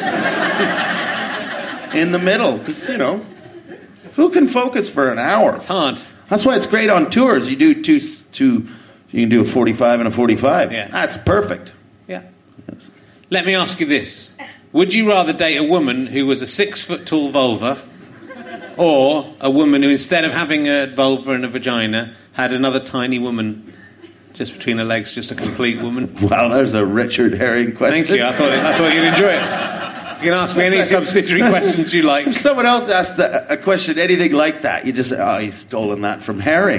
in the middle. Because, you know, who can focus for an hour? It's hard. That's why it's great on tours. You do two you can do a 45 and a 45. Yeah. That's perfect. Yeah. Let me ask you this. Would you rather date a woman who was a 6-foot-tall vulva or a woman who, instead of having a vulva and a vagina, had another tiny woman just between her legs, just a complete woman? Wow, there's a Richard Herring question. Thank you. I thought you'd enjoy it. You can ask me any subsidiary questions you like. If someone else asks a question, anything like that, you just say, oh, he's stolen that from Herring.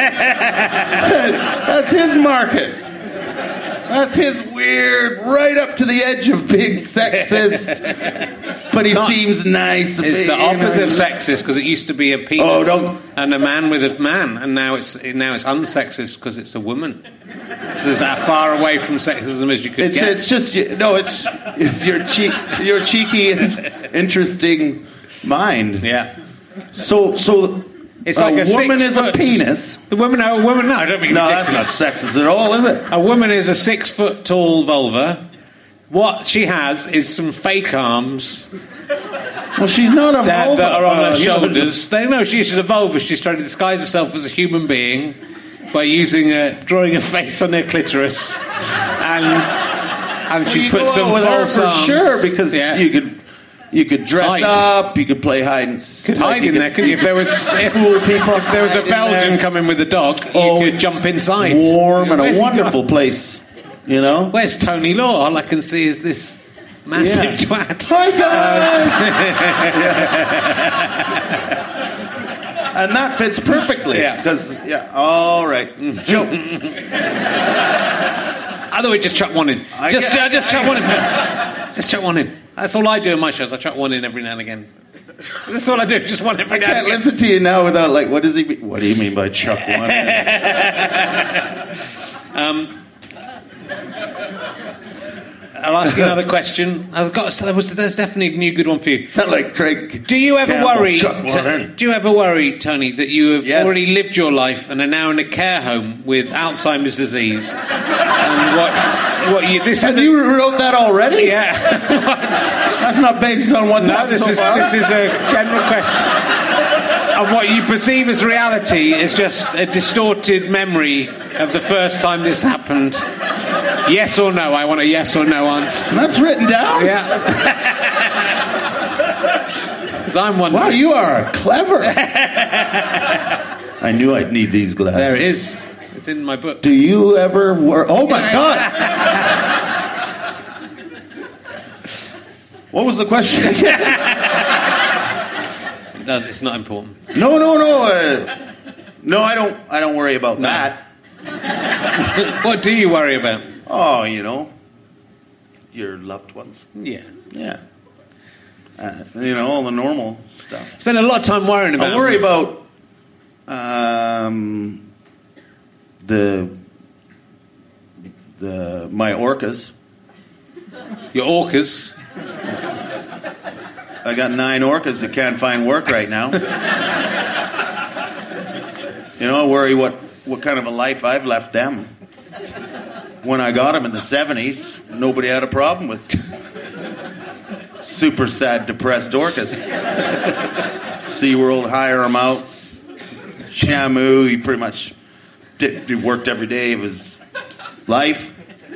That's his market. That's his weird, right up to the edge of being sexist, but he seems nice. It's the opposite of sexist, because it used to be a penis and a man with a man, and now it's unsexist because it's a woman. So it's that far away from sexism as you could get. It's just it's your cheeky and interesting mind. Yeah. So it's like a woman is a 6 foot penis. The woman, no, I don't mean No, ridiculous. that's not sexist at all, is it? A woman is a 6-foot-tall vulva. What she has is some fake arms Well, she's not a vulva. that are on her you know, shoulders. She's a vulva. She's trying to disguise herself as a human being by drawing a face on her clitoris, and she's put some with her false for arms. sure because Yeah. you could dress Hide. up, you could play hide and Could hide in there, couldn't you? If there was fool people, if there was a hide in Belgian there. coming with a dog, Oh, you could jump inside. warm and Where's a he wonderful gone? place, you know. Where's Tony Law? All I can see is this massive twat. Hi guys. And that fits perfectly. Yeah. Because all right, Joe. Otherwise, just chuck one in. Just chuck one in. Just chuck one in. That's all I do in my shows. I chuck one in every now and again. That's all I do. Just want every I can't listen to you now without like, what does he mean? What do you mean by Chuck One? I'll ask you another question. There's definitely a new good one for you. Sound like Craig. Do you ever Campbell, worry? Chuck Warren. Do you ever worry, Tony, that you have Yes. already lived your life and are now in a care home with Alzheimer's disease? And what you? This is You wrote that already? yeah. That's not based on what's No, happened this so is far. a general question. And what you perceive as reality is just a distorted memory of the first time this happened. Yes or no? I want a yes or no answer. That's written down? Yeah. Because I'm one. Wow, you are clever. I knew I'd need these glasses. There it is. It's in my book. Do you ever worry? Oh my God! What was the question again? It's not important. No. No, I don't worry about that. What do you worry about? Oh, your loved ones. Yeah. Yeah. All the normal stuff. Spend a lot of time worrying about. I worry about my orcas. Your orcas. I got 9 orcas that can't find work right now. I worry what kind of a life I've left them. When I got them in the 70s, nobody had a problem with super sad, depressed orcas. SeaWorld, hire them out. Shamu, he pretty much he worked every day of his life.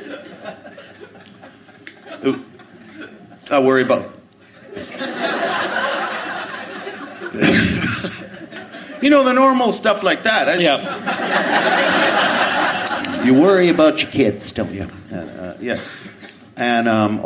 I worry about... the normal stuff like that. You worry about your kids, don't you? Yeah. And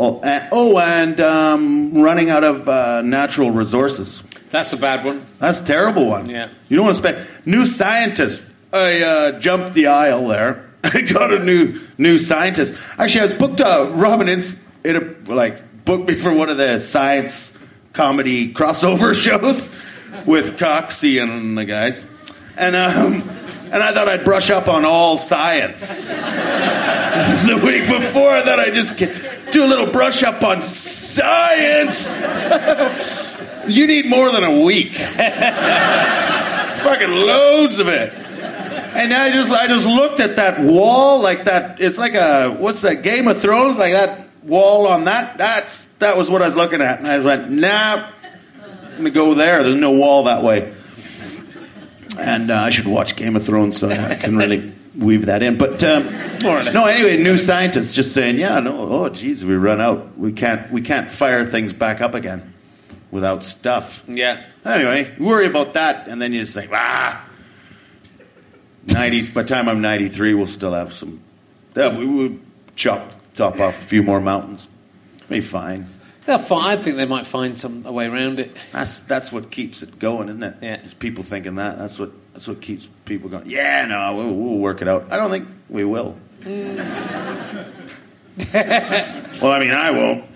running out of natural resources. That's a bad one. That's a terrible one. Yeah. You don't want to spend... New scientist. I jumped the aisle there. I got a new scientist. Actually, I was booked... Robin booked me for one of the science comedy crossover shows with Coxie and the guys. And I thought I'd brush up on all science. The week before, I thought I'd just do a little brush up on science. You need more than a week. Fucking loads of it. And I just looked at that wall like that. It's like what's that, Game of Thrones? Like that wall on that. That was what I was looking at. And I went, nah, I'm going to go there. There's no wall that way. And I should watch Game of Thrones so I can really weave that in. But it's more or less. No, anyway, new scientists just saying, we run out. We can't fire things back up again without stuff. Yeah. Anyway, you worry about that, and then you just think, 90. By the time I'm 93, we'll still have some. We will top off a few more mountains. Be fine. They'll find. I think they might find a way around it. That's what keeps it going, isn't it? Yeah. It's people thinking that. That's what keeps people going. Yeah, no, we'll work it out. I don't think we will. Well, I mean, I won't.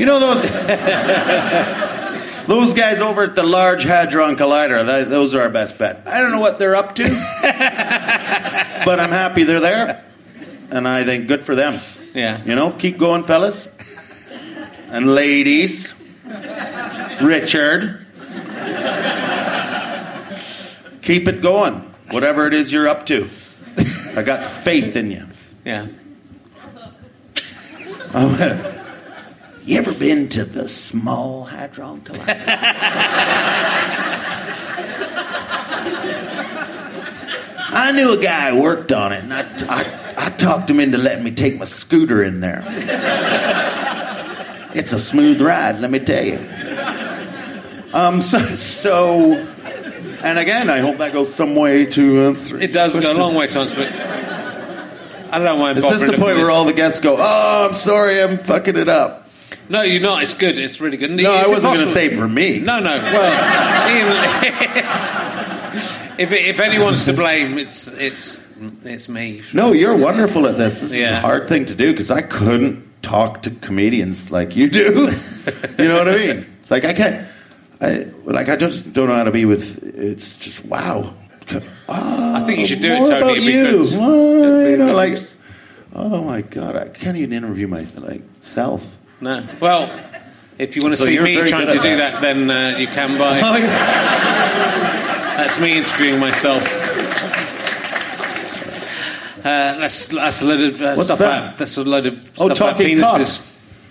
Those guys over at the Large Hadron Collider, those are our best bet. I don't know what they're up to, but I'm happy they're there, and I think good for them. Yeah. Keep going, fellas. And ladies, Richard, keep it going. Whatever it is you're up to, I got faith in you. Yeah. You ever been to the Small Hadron Collider? I knew a guy who worked on it, and I talked him into letting me take my scooter in there. It's a smooth ride, let me tell you. And again, I hope that goes some way to answer. It does go a long way to answer it. I don't know why I'm Is this the point where all the guests go, I'm sorry, I'm fucking it up? No, you're not. It's good. It's really good. No, I wasn't going to say for me. No. Well, if anyone's to blame, it's me. No, you're wonderful at this. This is Yeah. a hard thing to do because I couldn't talk to comedians like you do. You know what I mean? It's like I can't. I just don't know how to be with. It's just wow. I think you should do it, Tony. Tony. About you? Oh my God, I can't even interview myself. No. Well, if you want to see you're me very trying good to at do that. that, then you can buy. Oh, yeah. That's me interviewing myself. That's a load of What's stuff that? about. That's a load of stuff about talking penises.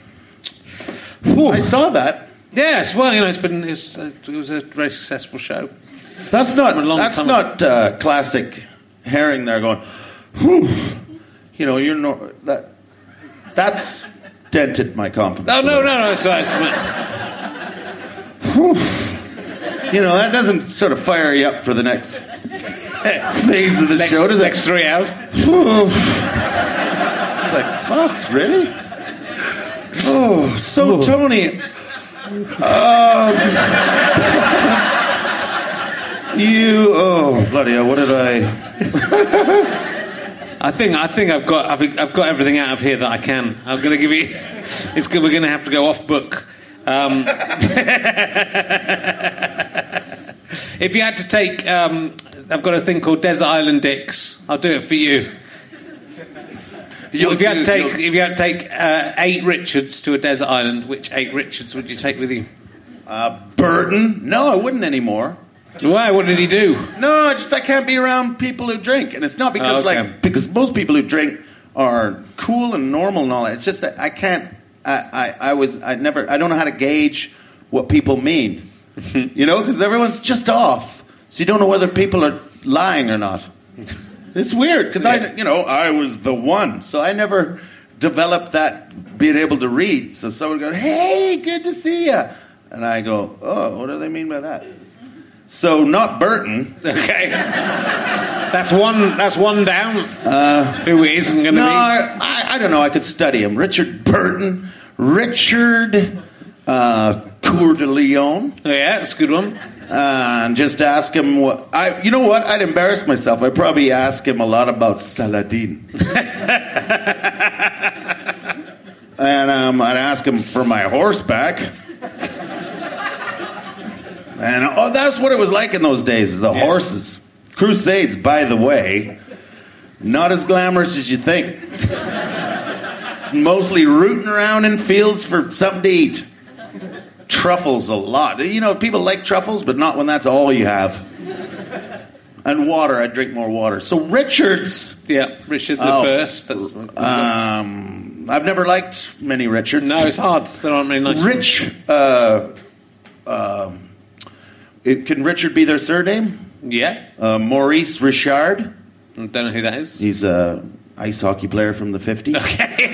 I saw that. Yes, well, it was a very successful show. That's not classic herring there going, whew. That's dented my confidence. Oh, no. That doesn't sort of fire you up for the next phase of the show, does it? Next 3 hours. It's like, fuck, really? Oh, so Tony, bloody hell, what did I... I think I've got everything out of here that I can. I'm going to give you... It's good. We're going to have to go off book. If you had to take... I've got a thing called Desert Island Dicks. I'll do it for you. If you had to take 8 Richards to a desert island, which 8 Richards would you take with you? Burton? No, I wouldn't anymore. Why? What did he do? No, I can't be around people who drink, and it's not because because most people who drink are cool and normal and all that. It's just that I can't. I don't know how to gauge what people mean. Because everyone's just off, so you don't know whether people are lying or not. It's weird because I was the one, so I never developed that being able to read. So someone goes, "Hey, good to see you," and I go, "Oh, what do they mean by that?" So not Burton. Okay, that's one down. Who isn't going to be? I don't know. I could study him. Richard Burton, Richard Coeur de Lion. Oh, yeah, that's a good one. And just ask him what. You know what? I'd embarrass myself. I'd probably ask him a lot about Saladin. And I'd ask him for my horseback. And that's what it was like in those days. The horses. Crusades, by the way, not as glamorous as you think. It's mostly rooting around in fields for something to eat. Truffles a lot. People like truffles, but not when that's all you have. And water. I drink more water. So Richards. Yeah, Richard the First. I've never liked many Richards. No, it's hard. There aren't many nice Rich. Can Richard be their surname? Yeah. Maurice Richard. I don't know who that is. He's an ice hockey player from the 50s. Okay.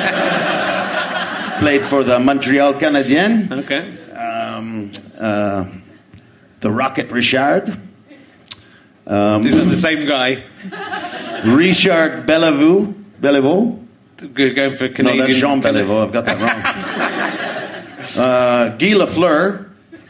Played for the Montreal Canadiens. Okay. The Rocket Richard. Is that the same guy? Richard Bellevue. Going for Canadian. No, that's Jean Bellevue. I've got that wrong. Guy Lafleur.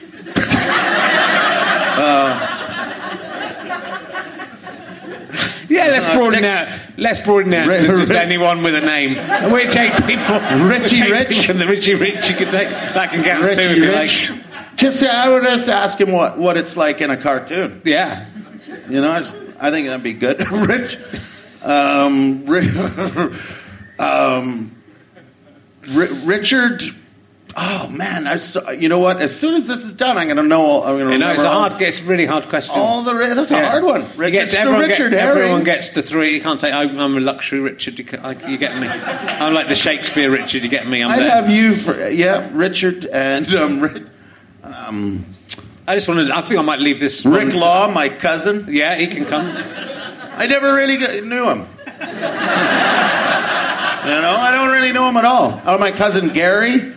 Yeah, let's broaden out. Let's broaden out to just anyone with a name. We'll take people. Richie Rich. And the Richie Rich you could take. That can count Richie too if you Rich. like. I would just ask him what it's like in a cartoon. Yeah. I think that'd be good. Rich. Richard. Oh man! You know what? As soon as this is done, I'm going to know. It's a really hard question. That's a hard one. Everyone gets to 3. You can't say I'm a luxury Richard. You get me. I'm like the Shakespeare Richard. You get me. I'd have you for Richard and I just wanted. I think I might leave this. Rick Law, my cousin. Yeah, he can come. I never really knew him. I don't really know him at all. Oh, my cousin Gary.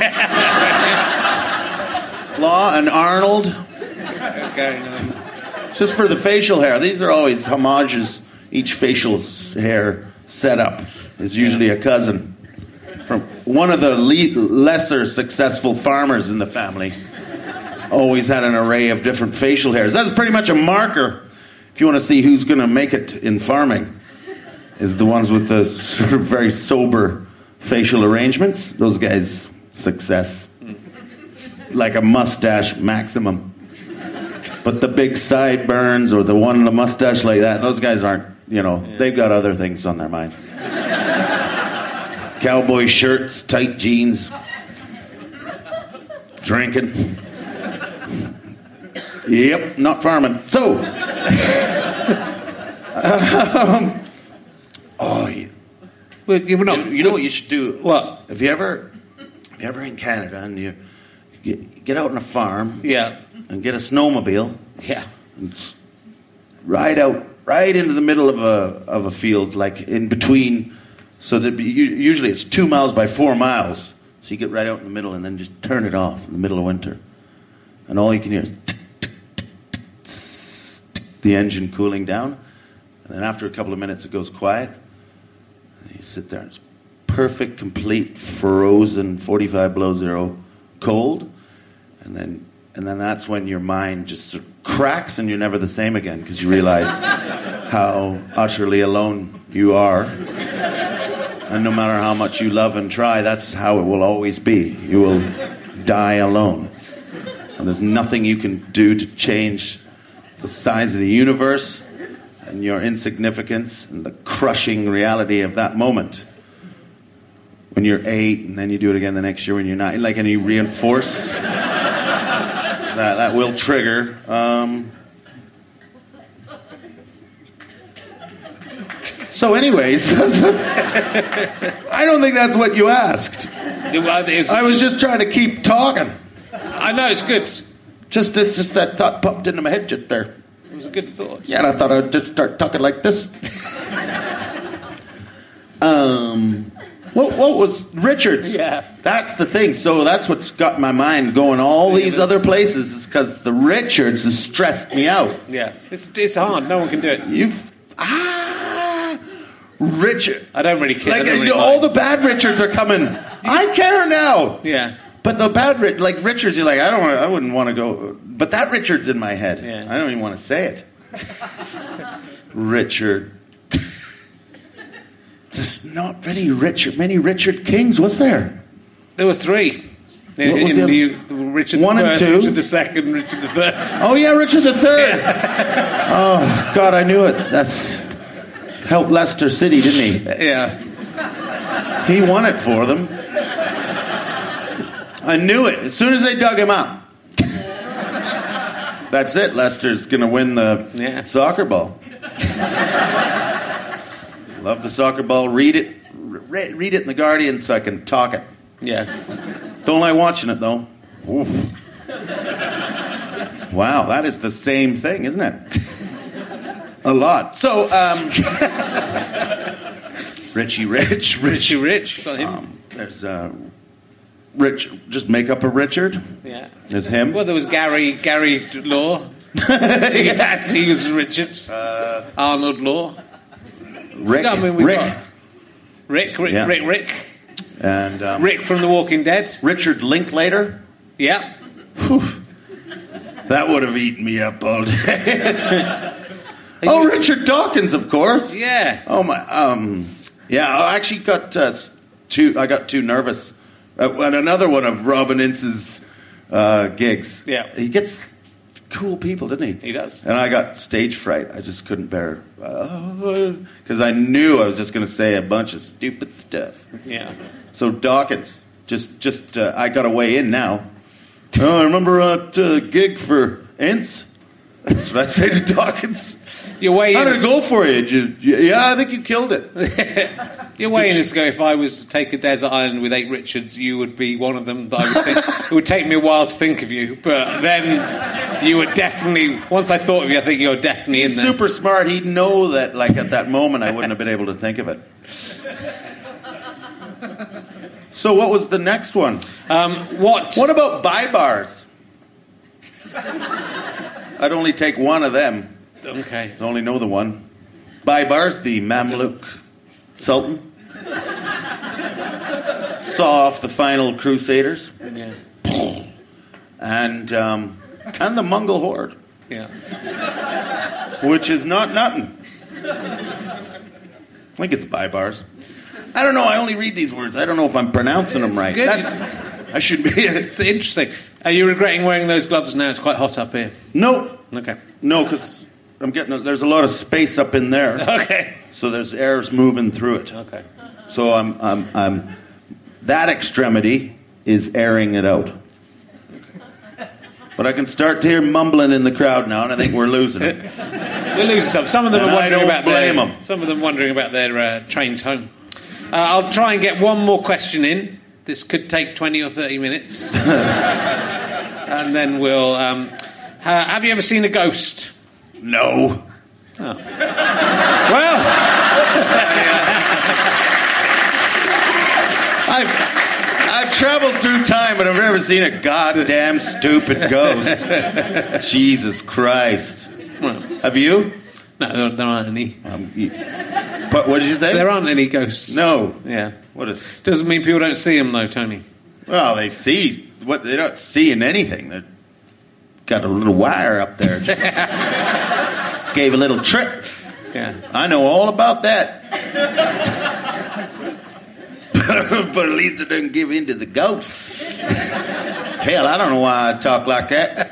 Law and Arnold. Okay. Just for the facial hair. These are always homages. Each facial hair setup is usually a cousin from one of the lesser successful farmers in the family. Always had an array of different facial hairs. That's pretty much a marker if you want to see who's going to make it in farming. Is the ones with the sort of very sober facial arrangements. Those guys, success. like a mustache maximum. But the big sideburns or the one with a mustache like that, those guys aren't, they've got other things on their mind. Cowboy shirts, tight jeans, drinking. Yep, not farming. So, Well, you know what you should do? What? If you ever in Canada and you get out on a farm, and get a snowmobile, and ride out right into the middle of a field, like in between. So that usually it's 2 miles by 4 miles. So you get right out in the middle and then just turn it off in the middle of winter, and all you can hear is the engine cooling down. And then after a couple of minutes, it goes quiet. And you sit there, and it's perfect, complete, frozen, 45 below zero, cold. And then that's when your mind just sort of cracks, and you're never the same again because you realize how utterly alone you are. And no matter how much you love and try, that's how it will always be. You will die alone. And there's nothing you can do to change the size of the universe and your insignificance and the crushing reality of that moment. When you're 8 and then you do it again the next year when you're 9, and you reinforce that will trigger. So anyways, I don't think that's what you asked. I was just trying to keep talking. I know, it's good. It's just that thought popped into my head just there. It was a good thought. Yeah, and I thought I'd just start talking like this. What was Richards? Yeah. That's the thing. So that's what's got my mind going all these other places, is because the Richards has stressed me out. Yeah. It's hard. No one can do it. Richard. I don't really care. All the bad Richards are coming. I care now. Yeah. But the bad Richards, you're like, I wouldn't want to go. But that Richard's in my head. Yeah. I don't even want to say it. Richard. There's not many Richard Kings, was there? There were 3. Richard One the and First, two. Richard the Second, Richard the Third. Oh yeah, Richard the Third. Yeah. Oh God, I knew it. That's helped Leicester City, didn't he? Yeah. He won it for them. I knew it as soon as they dug him up. That's it. Leicester's going to win the soccer ball. Love the soccer ball. Read it in the Guardian so I can talk it. Yeah. Don't like watching it though. Oof. Wow, that is the same thing, isn't it? A lot. So, Richie Rich. There's Rich. Just make up a Richard. Yeah. There's him. Well, there was Gary Law. He was Richard. Arnold Law. Rick. No, I mean, Rick. Yeah. Rick. And Rick from The Walking Dead. Richard Linklater. Yeah. Whew. That would have eaten me up all day. Oh, Richard Dawkins, of course. Yeah. Oh my. Yeah, I actually got I got too nervous at another one of Robin Ince's gigs. Yeah. He gets cool people, doesn't he? He does. And I got stage fright. I just couldn't bear, because I knew I was just going to say a bunch of stupid stuff. Yeah. So Dawkins, just I got a way in now. Oh, I remember a gig for Ince. That's what I say to Dawkins. Your way How in did it go for you? Yeah, I think you killed it. Your way in is to go, if I was to take a desert island with 8 Richards, you would be one of them that I would think. It would take me a while to think of you, but then you would definitely, once I thought of you, I think you're definitely in there. He's super smart. He'd know that, like, at that moment, I wouldn't have been able to think of it. So what was the next one? What about buy bars? I'd only take one of them. Okay. I only know the one. Baibars, the Mamluk Sultan. Saw off the final Crusaders. Yeah. And the Mongol horde. Yeah. Which is not nothing. I think it's Baibars. I don't know, I only read these words. I don't know if I'm pronouncing them right. Good. I should be. It's interesting. Are you regretting wearing those gloves now? It's quite hot up here. No. Okay. No, because there's a lot of space up in there. Okay. So there's air's moving through it. Okay. So I'm that extremity is airing it out. But I can start to hear mumbling in the crowd now, and I think we're losing it. We're losing some. Some of them And are I wondering don't about blame them. Some of them wondering about their trains home. I'll try and get one more question in. This could take 20 or 30 minutes, and then we'll. Have you ever seen a ghost? No. Oh. Well, I've traveled through time, but I've never seen a goddamn stupid ghost. Jesus Christ. Well, have you? No, there aren't any. But what did you say? There aren't any ghosts. No. Yeah. What is? Doesn't mean people don't see them, though, Tony. Well, they see what they're not seeing anything. They've got a little wire up there. Just gave a little trip. Yeah. I know all about that. But at least it didn't give in to the ghost. Hell, I don't know why I talk like that.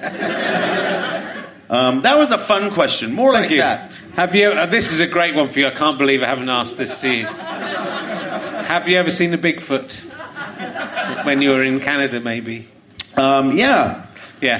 That was a fun question. More Thank like you. that. Have you? This is a great one for you. I can't believe I haven't asked this to you. Have you ever seen a Bigfoot? When you were in Canada, maybe? Yeah. Yeah.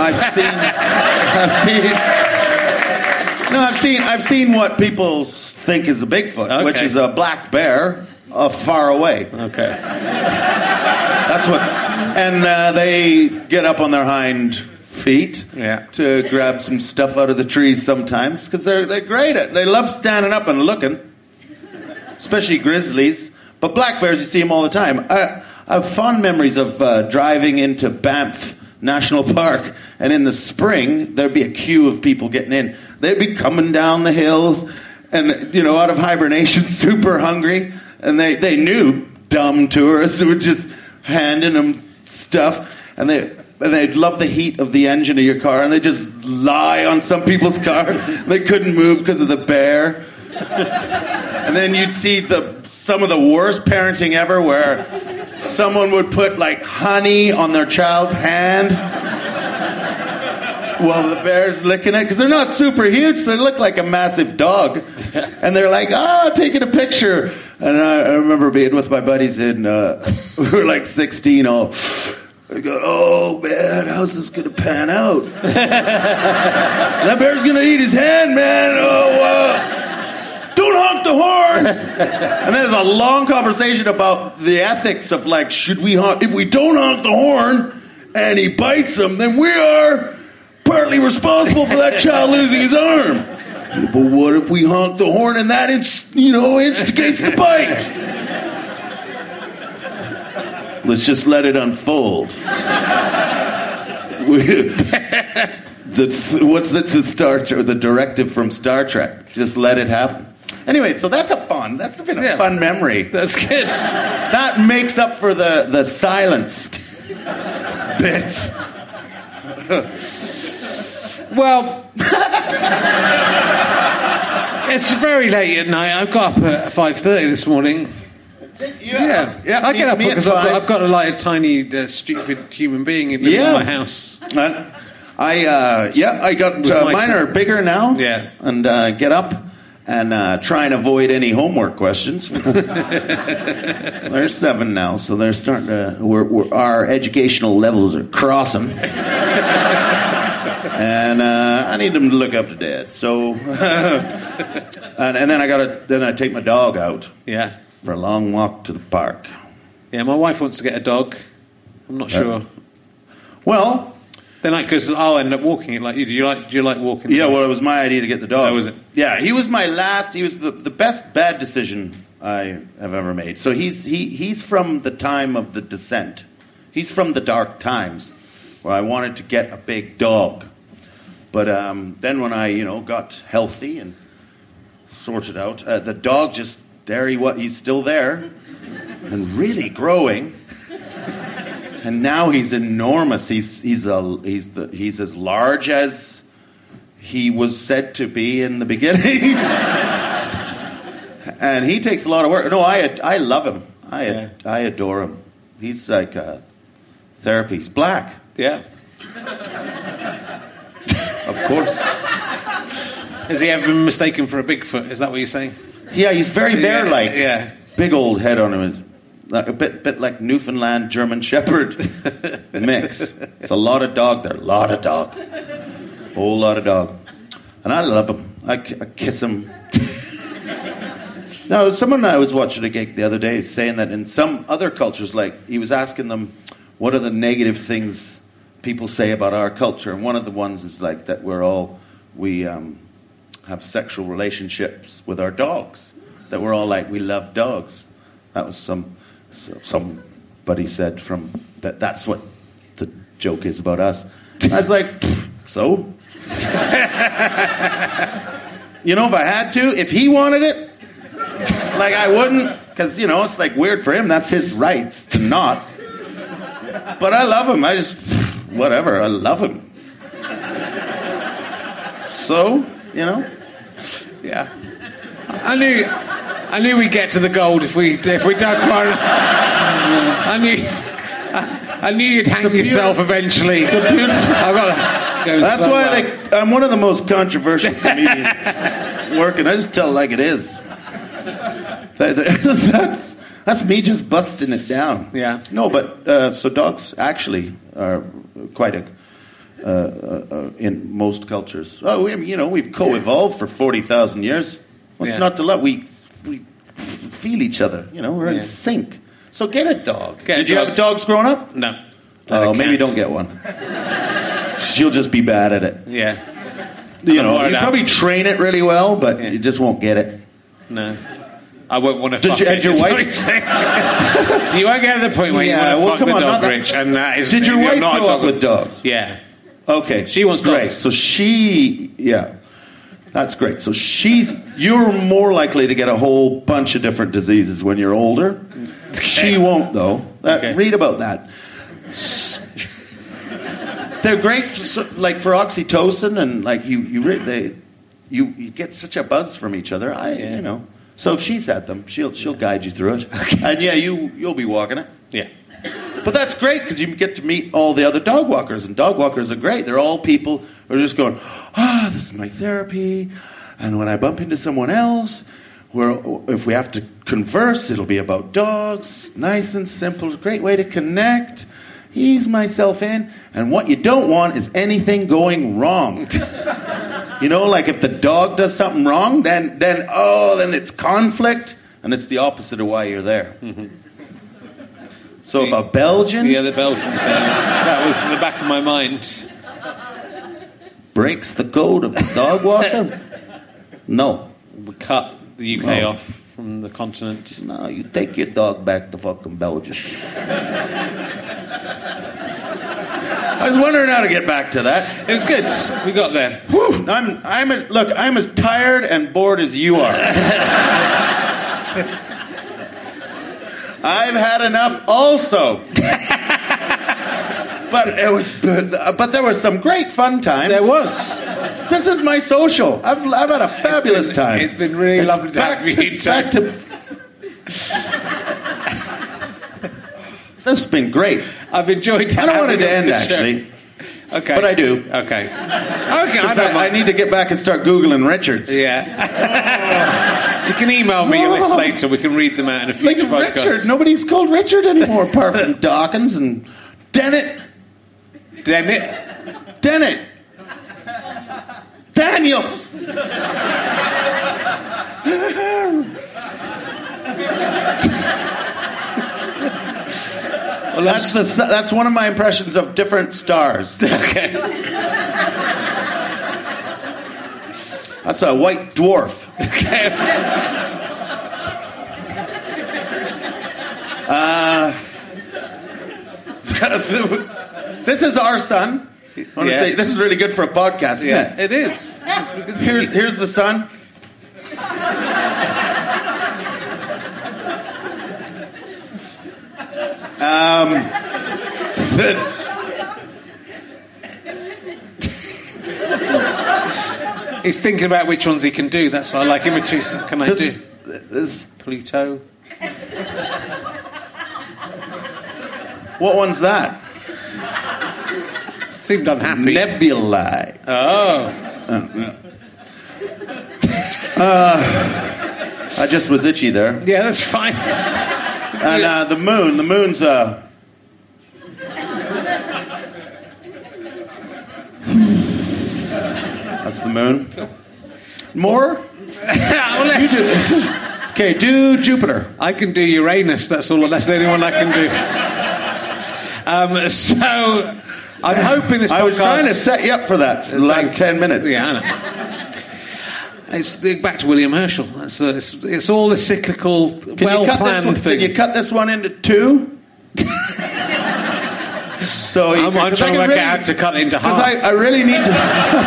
I've seen what people think is a Bigfoot, Okay. which is a black bear far away. Okay. That's what. And they get up on their hind feet to grab some stuff out of the trees sometimes because they're great at. They love standing up and looking, especially grizzlies. But black bears, you see them all the time. I have fond memories of driving into Banff National Park, and in the spring there'd be a queue of people getting in. They'd be coming down the hills, and out of hibernation, super hungry, and they knew dumb tourists who were just handing them stuff, and they'd love the heat of the engine of your car, and they'd just lie on some people's car. They couldn't move because of the bear. And then you'd see some of the worst parenting ever, where someone would put like honey on their child's hand while the bear's licking it, because they're not super huge, so they look like a massive dog. And they're like, taking a picture. And I remember being with my buddies, and we were like 16, I go, oh man, how's this gonna pan out? That bear's gonna eat his hand, man. Don't honk the horn. And there's a long conversation about the ethics of like, should we honk? If we don't honk the horn and he bites him, then we are partly responsible for that child losing his arm. But what if we honk the horn and that instigates the bite? Let's just let it unfold. The directive from Star Trek? Just let it happen. Anyway, so that's been a fun memory. That's good. That makes up for the silence bits. Well, it's very late at night. I got up at 5:30 this morning. Yeah. I get up because I've got a tiny, stupid human being in my house. I got mine are bigger now. Yeah, and get up and try and avoid any homework questions. They're 7 now, so they're starting to. Our educational levels are crossing, and I need them to look up to Dad. So, and then I take my dog out. Yeah. For a long walk to the park. Yeah, my wife wants to get a dog. I'm not sure. Well, then because I'll end up walking it like you. Do you like walking? Yeah, well, it was my idea to get the dog. Oh, was it? Yeah, he was my last. He was the best bad decision I have ever made. So he's from the time of the descent. He's from the dark times, where I wanted to get a big dog, but then when I got healthy and sorted out, the dog just. He's still there and really growing, and now he's enormous. He's as large as he was said to be in the beginning, and he takes a lot of work. No, I love him. I adore him. He's like therapy. He's black, Yeah. of course. Has he ever been mistaken for a Bigfoot? Is that what you're saying? Yeah, he's very bear-like. Yeah. Big old head on him. A bit like Newfoundland German Shepherd mix. It's a lot of dog there. A lot of dog. Whole lot of dog. And I love him. I kiss him. Now, someone I was watching a gig the other day saying that in some other cultures, like, he was asking them, what are the negative things people say about our culture? And one of the ones is like that we have sexual relationships with our dogs. That we're all like, we love dogs. That was somebody said from that's what the joke is about us. I was like, so? You know, if I had to, if he wanted it, like, I wouldn't, because, you know, it's like weird for him. That's his rights to not. But I love him. I just, whatever, I love him. So, you know? Yeah. I knew we'd get to the gold if we dug far enough. I knew you'd hang yourself eventually. It's a beautiful. I've got to go That's somewhere. why I'm one of the most controversial comedians working. I just tell it like it is. That's me just busting it down. Yeah. No, but so dogs actually are quite in most cultures. Oh, we've co-evolved for 40,000 years. What's not to love? We feel each other. You know, we're in sync. So get a dog. Did you have dogs growing up? No. Oh, maybe don't get one. She'll just be bad at it. Yeah. You probably train it really well, but you just won't get it. No. I won't want to fuck Did it. your wife? You won't get to the point where you want to fuck the dog, Rich. And that is, Did your wife not grow up with dogs? Yeah. Okay. She wants great. dogs. So that's great. So you're more likely to get a whole bunch of different diseases when you're older. She won't, though. Read about that. They're great for oxytocin, and like you get such a buzz from each other. You know. So if she's had them, she'll guide you through it. Okay. And you'll be walking it. Yeah. But that's great because you get to meet all the other dog walkers, and dog walkers are great. They're all people who are just going, this is my therapy, and when I bump into someone else, if we have to converse, it'll be about dogs. Nice and simple, great way to connect. Ease myself in, and what you don't want is anything going wrong. You know, like if the dog does something wrong, then it's conflict, and it's the opposite of why you're there. Mm-hmm. So if a Belgian... Yeah, the Belgian thing. That was in the back of my mind. Breaks the code of the dog walker? No. We cut the UK off from the continent. No, you take your dog back to fucking Belgium. I was wondering how to get back to that. It was good. We got there. Whew. I'm as tired and bored as you are. I've had enough also. But there was some great fun times. There was. This is my social. I've had a fabulous time. It's been really lovely to have you. Back to This has been great. I've enjoyed. I don't want it to end, actually. Okay. But I do. Okay. I need to get back and start Googling Richards. Yeah. You can email me your list later. We can read them out in a future podcast. Richard. Nobody's called Richard anymore, apart from Dawkins and Dennett. Dennett. Daniel. Well, that's one of my impressions of different stars. Okay. That's a white dwarf. Okay. This is our son. I want to say this is really good for a podcast, isn't it is. Here's the son. He's thinking about which ones he can do. That's what I like him to choose. Can I do? There's Pluto. What one's that? Seemed unhappy. Nebulae. Oh. I just was itchy there. Yeah, that's fine. And the moon's... That's the moon. More? Well, let's... Okay, do Jupiter. I can do Uranus. That's the only one I can do. So, I'm hoping this podcast... I was trying to set you up for that for the last 10 minutes. Yeah, I know. It's back to William Herschel. It's all the cyclical, well-planned thing. Can you cut this one into 2? So I'm trying to work out how to cut it into half. Because I really need to...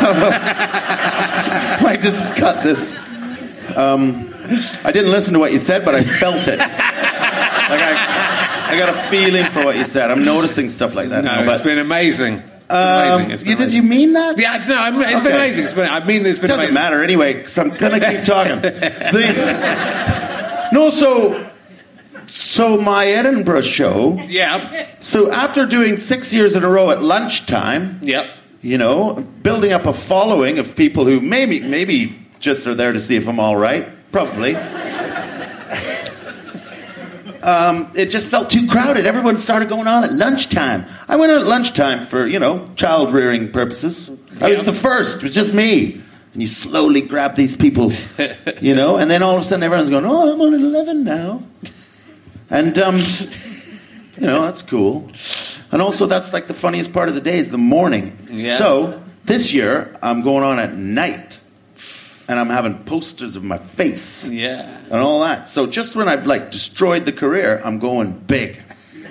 I just cut this. I didn't listen to what you said, but I felt it. I got a feeling for what you said. I'm noticing stuff like that. No, it's been amazing. Did you mean that? Yeah, no, it's been amazing. It's been amazing. It doesn't matter anyway, because I'm going to keep talking. So my Edinburgh show... Yeah. So after doing 6 years in a row at lunchtime... Yep. You know, building up a following of people who maybe just are there to see if I'm all right. Probably. It just felt too crowded. Everyone started going on at lunchtime. I went out at lunchtime for, child-rearing purposes. I was the first. It was just me. And you slowly grab these people, and then all of a sudden everyone's going, oh, I'm on 11 now. And, that's cool. And also that's like the funniest part of the day is the morning. Yeah. So this year I'm going on at night. And I'm having posters of my face. Yeah. And all that. So just when I've, destroyed the career, I'm going big.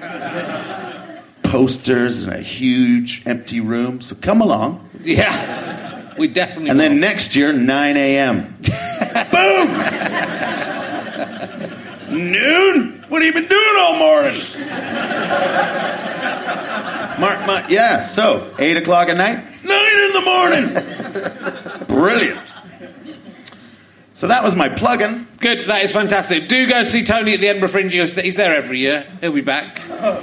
Posters in a huge empty room. So come along. Yeah. We definitely And then next year, 9 a.m. Boom! Noon? What have you been doing all morning? So 8 o'clock at night, 9 in the morning. Brilliant. So that was my plug-in. Good, that is fantastic. Do go see Tony at the Edinburgh Fringe. He's there every year. He'll be back.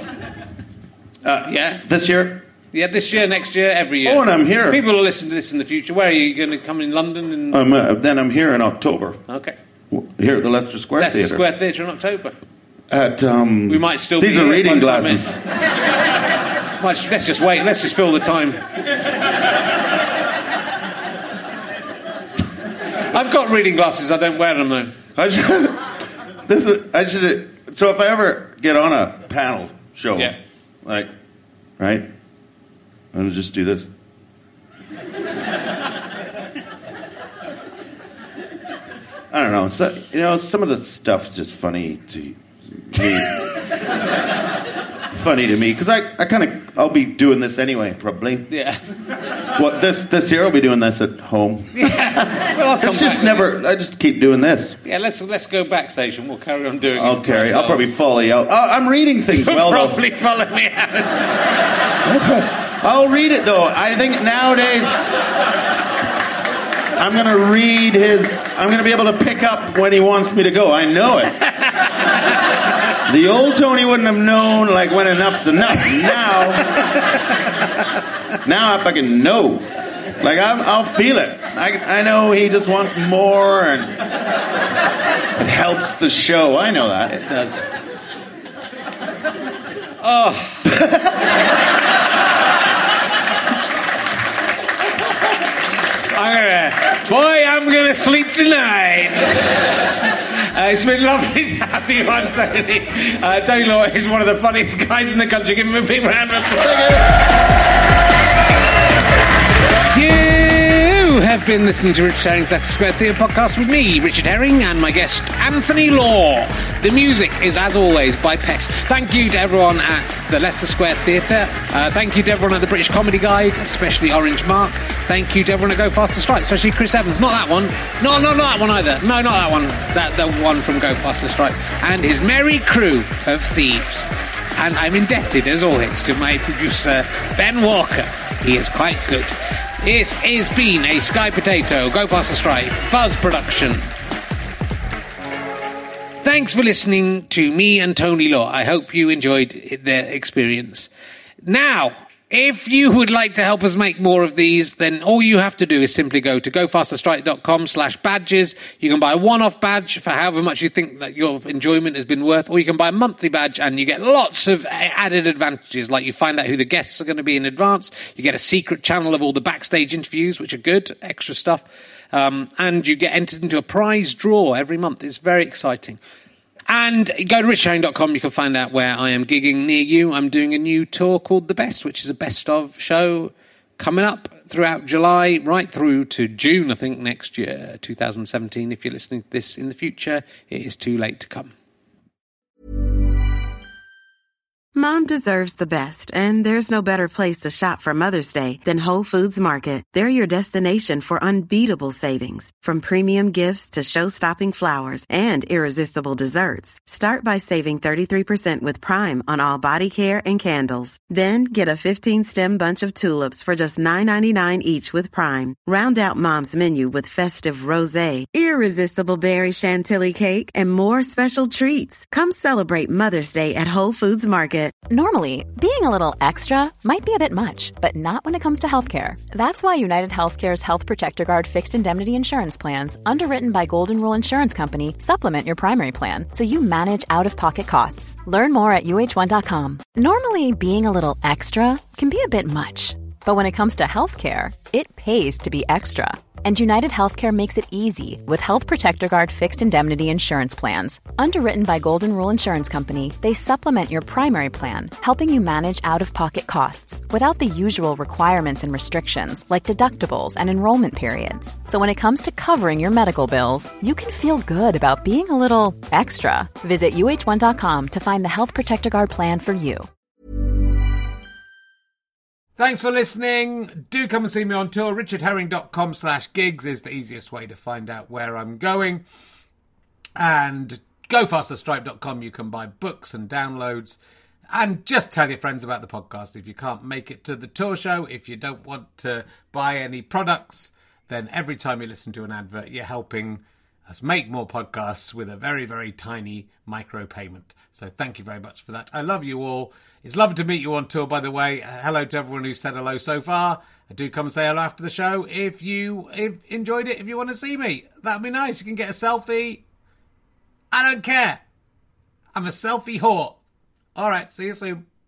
Yeah. This year? Yeah, this year, next year, every year. Oh, and I'm here. People will listen to this in the future. Where are you going to come in London? Then I'm here in October. Okay. Here at the Leicester Square Theatre. Leicester Square Theatre in October. We might still these be are here reading glasses. Let's just wait. Let's just fill the time. I've got reading glasses. I don't wear them though. So if I ever get on a panel show, right, I'll just do this. I don't know. So, some of the stuff's just funny to me. Funny to me because I'll be doing this anyway probably. Yeah. What this year I'll be doing this at home. Yeah. Well, I'll come back. I just keep doing this. Yeah. Let's go backstage and we'll carry on doing. I'll probably follow you out. I'm reading things well. You'll probably follow me out. I'll read it though. I think nowadays I'm going to read I'm going to be able to pick up when he wants me to go. I know it. The old Tony wouldn't have known, when enough's enough. Now I fucking know. I'll feel it. I know he just wants more, and it helps the show. I know that. It does. Oh. I'm gonna sleep tonight. It's been lovely to have you on, Tony. Tony Law is one of the funniest guys in the country. Give him a big round of applause. You have been listening to Richard Herring's Leicester Square Theatre podcast with me, Richard Herring, and my guest, Anthony Law. The music is, as always, by Pest. Thank you to everyone at the Leicester Square Theatre. Thank you to everyone at the British Comedy Guide, especially Orange Mark. Thank you to everyone at Go Faster Stripe, especially Chris Evans. Not that one. No, not that one either. No, not that one. The one from Go Faster Stripe. And his merry crew of thieves. And I'm indebted, as always, to my producer, Ben Walker. He is quite good. This has been a Sky Potato, Go Faster Stripe, Fuzz production. Thanks for listening to me and Tony Law. I hope you enjoyed their experience. Now, If you would like to help us make more of these, then all you have to do is simply go to gofasterstripe.com/badges. You can buy a one-off badge for however much you think that your enjoyment has been worth, or you can buy a monthly badge and you get lots of added advantages, like you find out who the guests are going to be in advance, you get a secret channel of all the backstage interviews, which are good, extra stuff, and you get entered into a prize draw every month. It's very exciting. And go to richherring.com. You can find out where I am gigging near you. I'm doing a new tour called The Best, which is a best-of show coming up throughout July, right through to June, I think, next year, 2017. If you're listening to this in the future, it is too late to come. Mom deserves the best, and there's no better place to shop for Mother's Day than Whole Foods Market. They're your destination for unbeatable savings, from premium gifts to show-stopping flowers and irresistible desserts. Start by saving 33% with Prime on all body care and candles. Then get a 15-stem bunch of tulips for just $9.99 each with Prime. Round out Mom's menu with festive rosé, irresistible berry chantilly cake, and more special treats. Come celebrate Mother's Day at Whole Foods Market. Normally, being a little extra might be a bit much, but not when it comes to healthcare. That's why United Healthcare's Health Protector Guard fixed indemnity insurance plans, underwritten by Golden Rule Insurance Company, supplement your primary plan so you manage out-of-pocket costs. Learn more at uh1.com. Normally, being a little extra can be a bit much, but when it comes to healthcare, it pays to be extra. And United Healthcare makes it easy with Health Protector Guard fixed indemnity insurance plans. Underwritten by Golden Rule Insurance Company, they supplement your primary plan, helping you manage out-of-pocket costs without the usual requirements and restrictions like deductibles and enrollment periods. So when it comes to covering your medical bills, you can feel good about being a little extra. Visit uh1.com to find the Health Protector Guard plan for you. Thanks for listening. Do come and see me on tour. richardherring.com/gigs is the easiest way to find out where I'm going. And gofasterstripe.com, you can buy books and downloads. And just tell your friends about the podcast. If you can't make it to the tour show, if you don't want to buy any products, then every time you listen to an advert, you're helping us make more podcasts with a very, very tiny micro payment. So thank you very much for that. I love you all. It's lovely to meet you on tour, by the way. Hello to everyone who's said hello so far. Do come and say hello after the show if you enjoyed it, if you want to see me. That'd be nice. You can get a selfie. I don't care. I'm a selfie whore. All right, see you soon.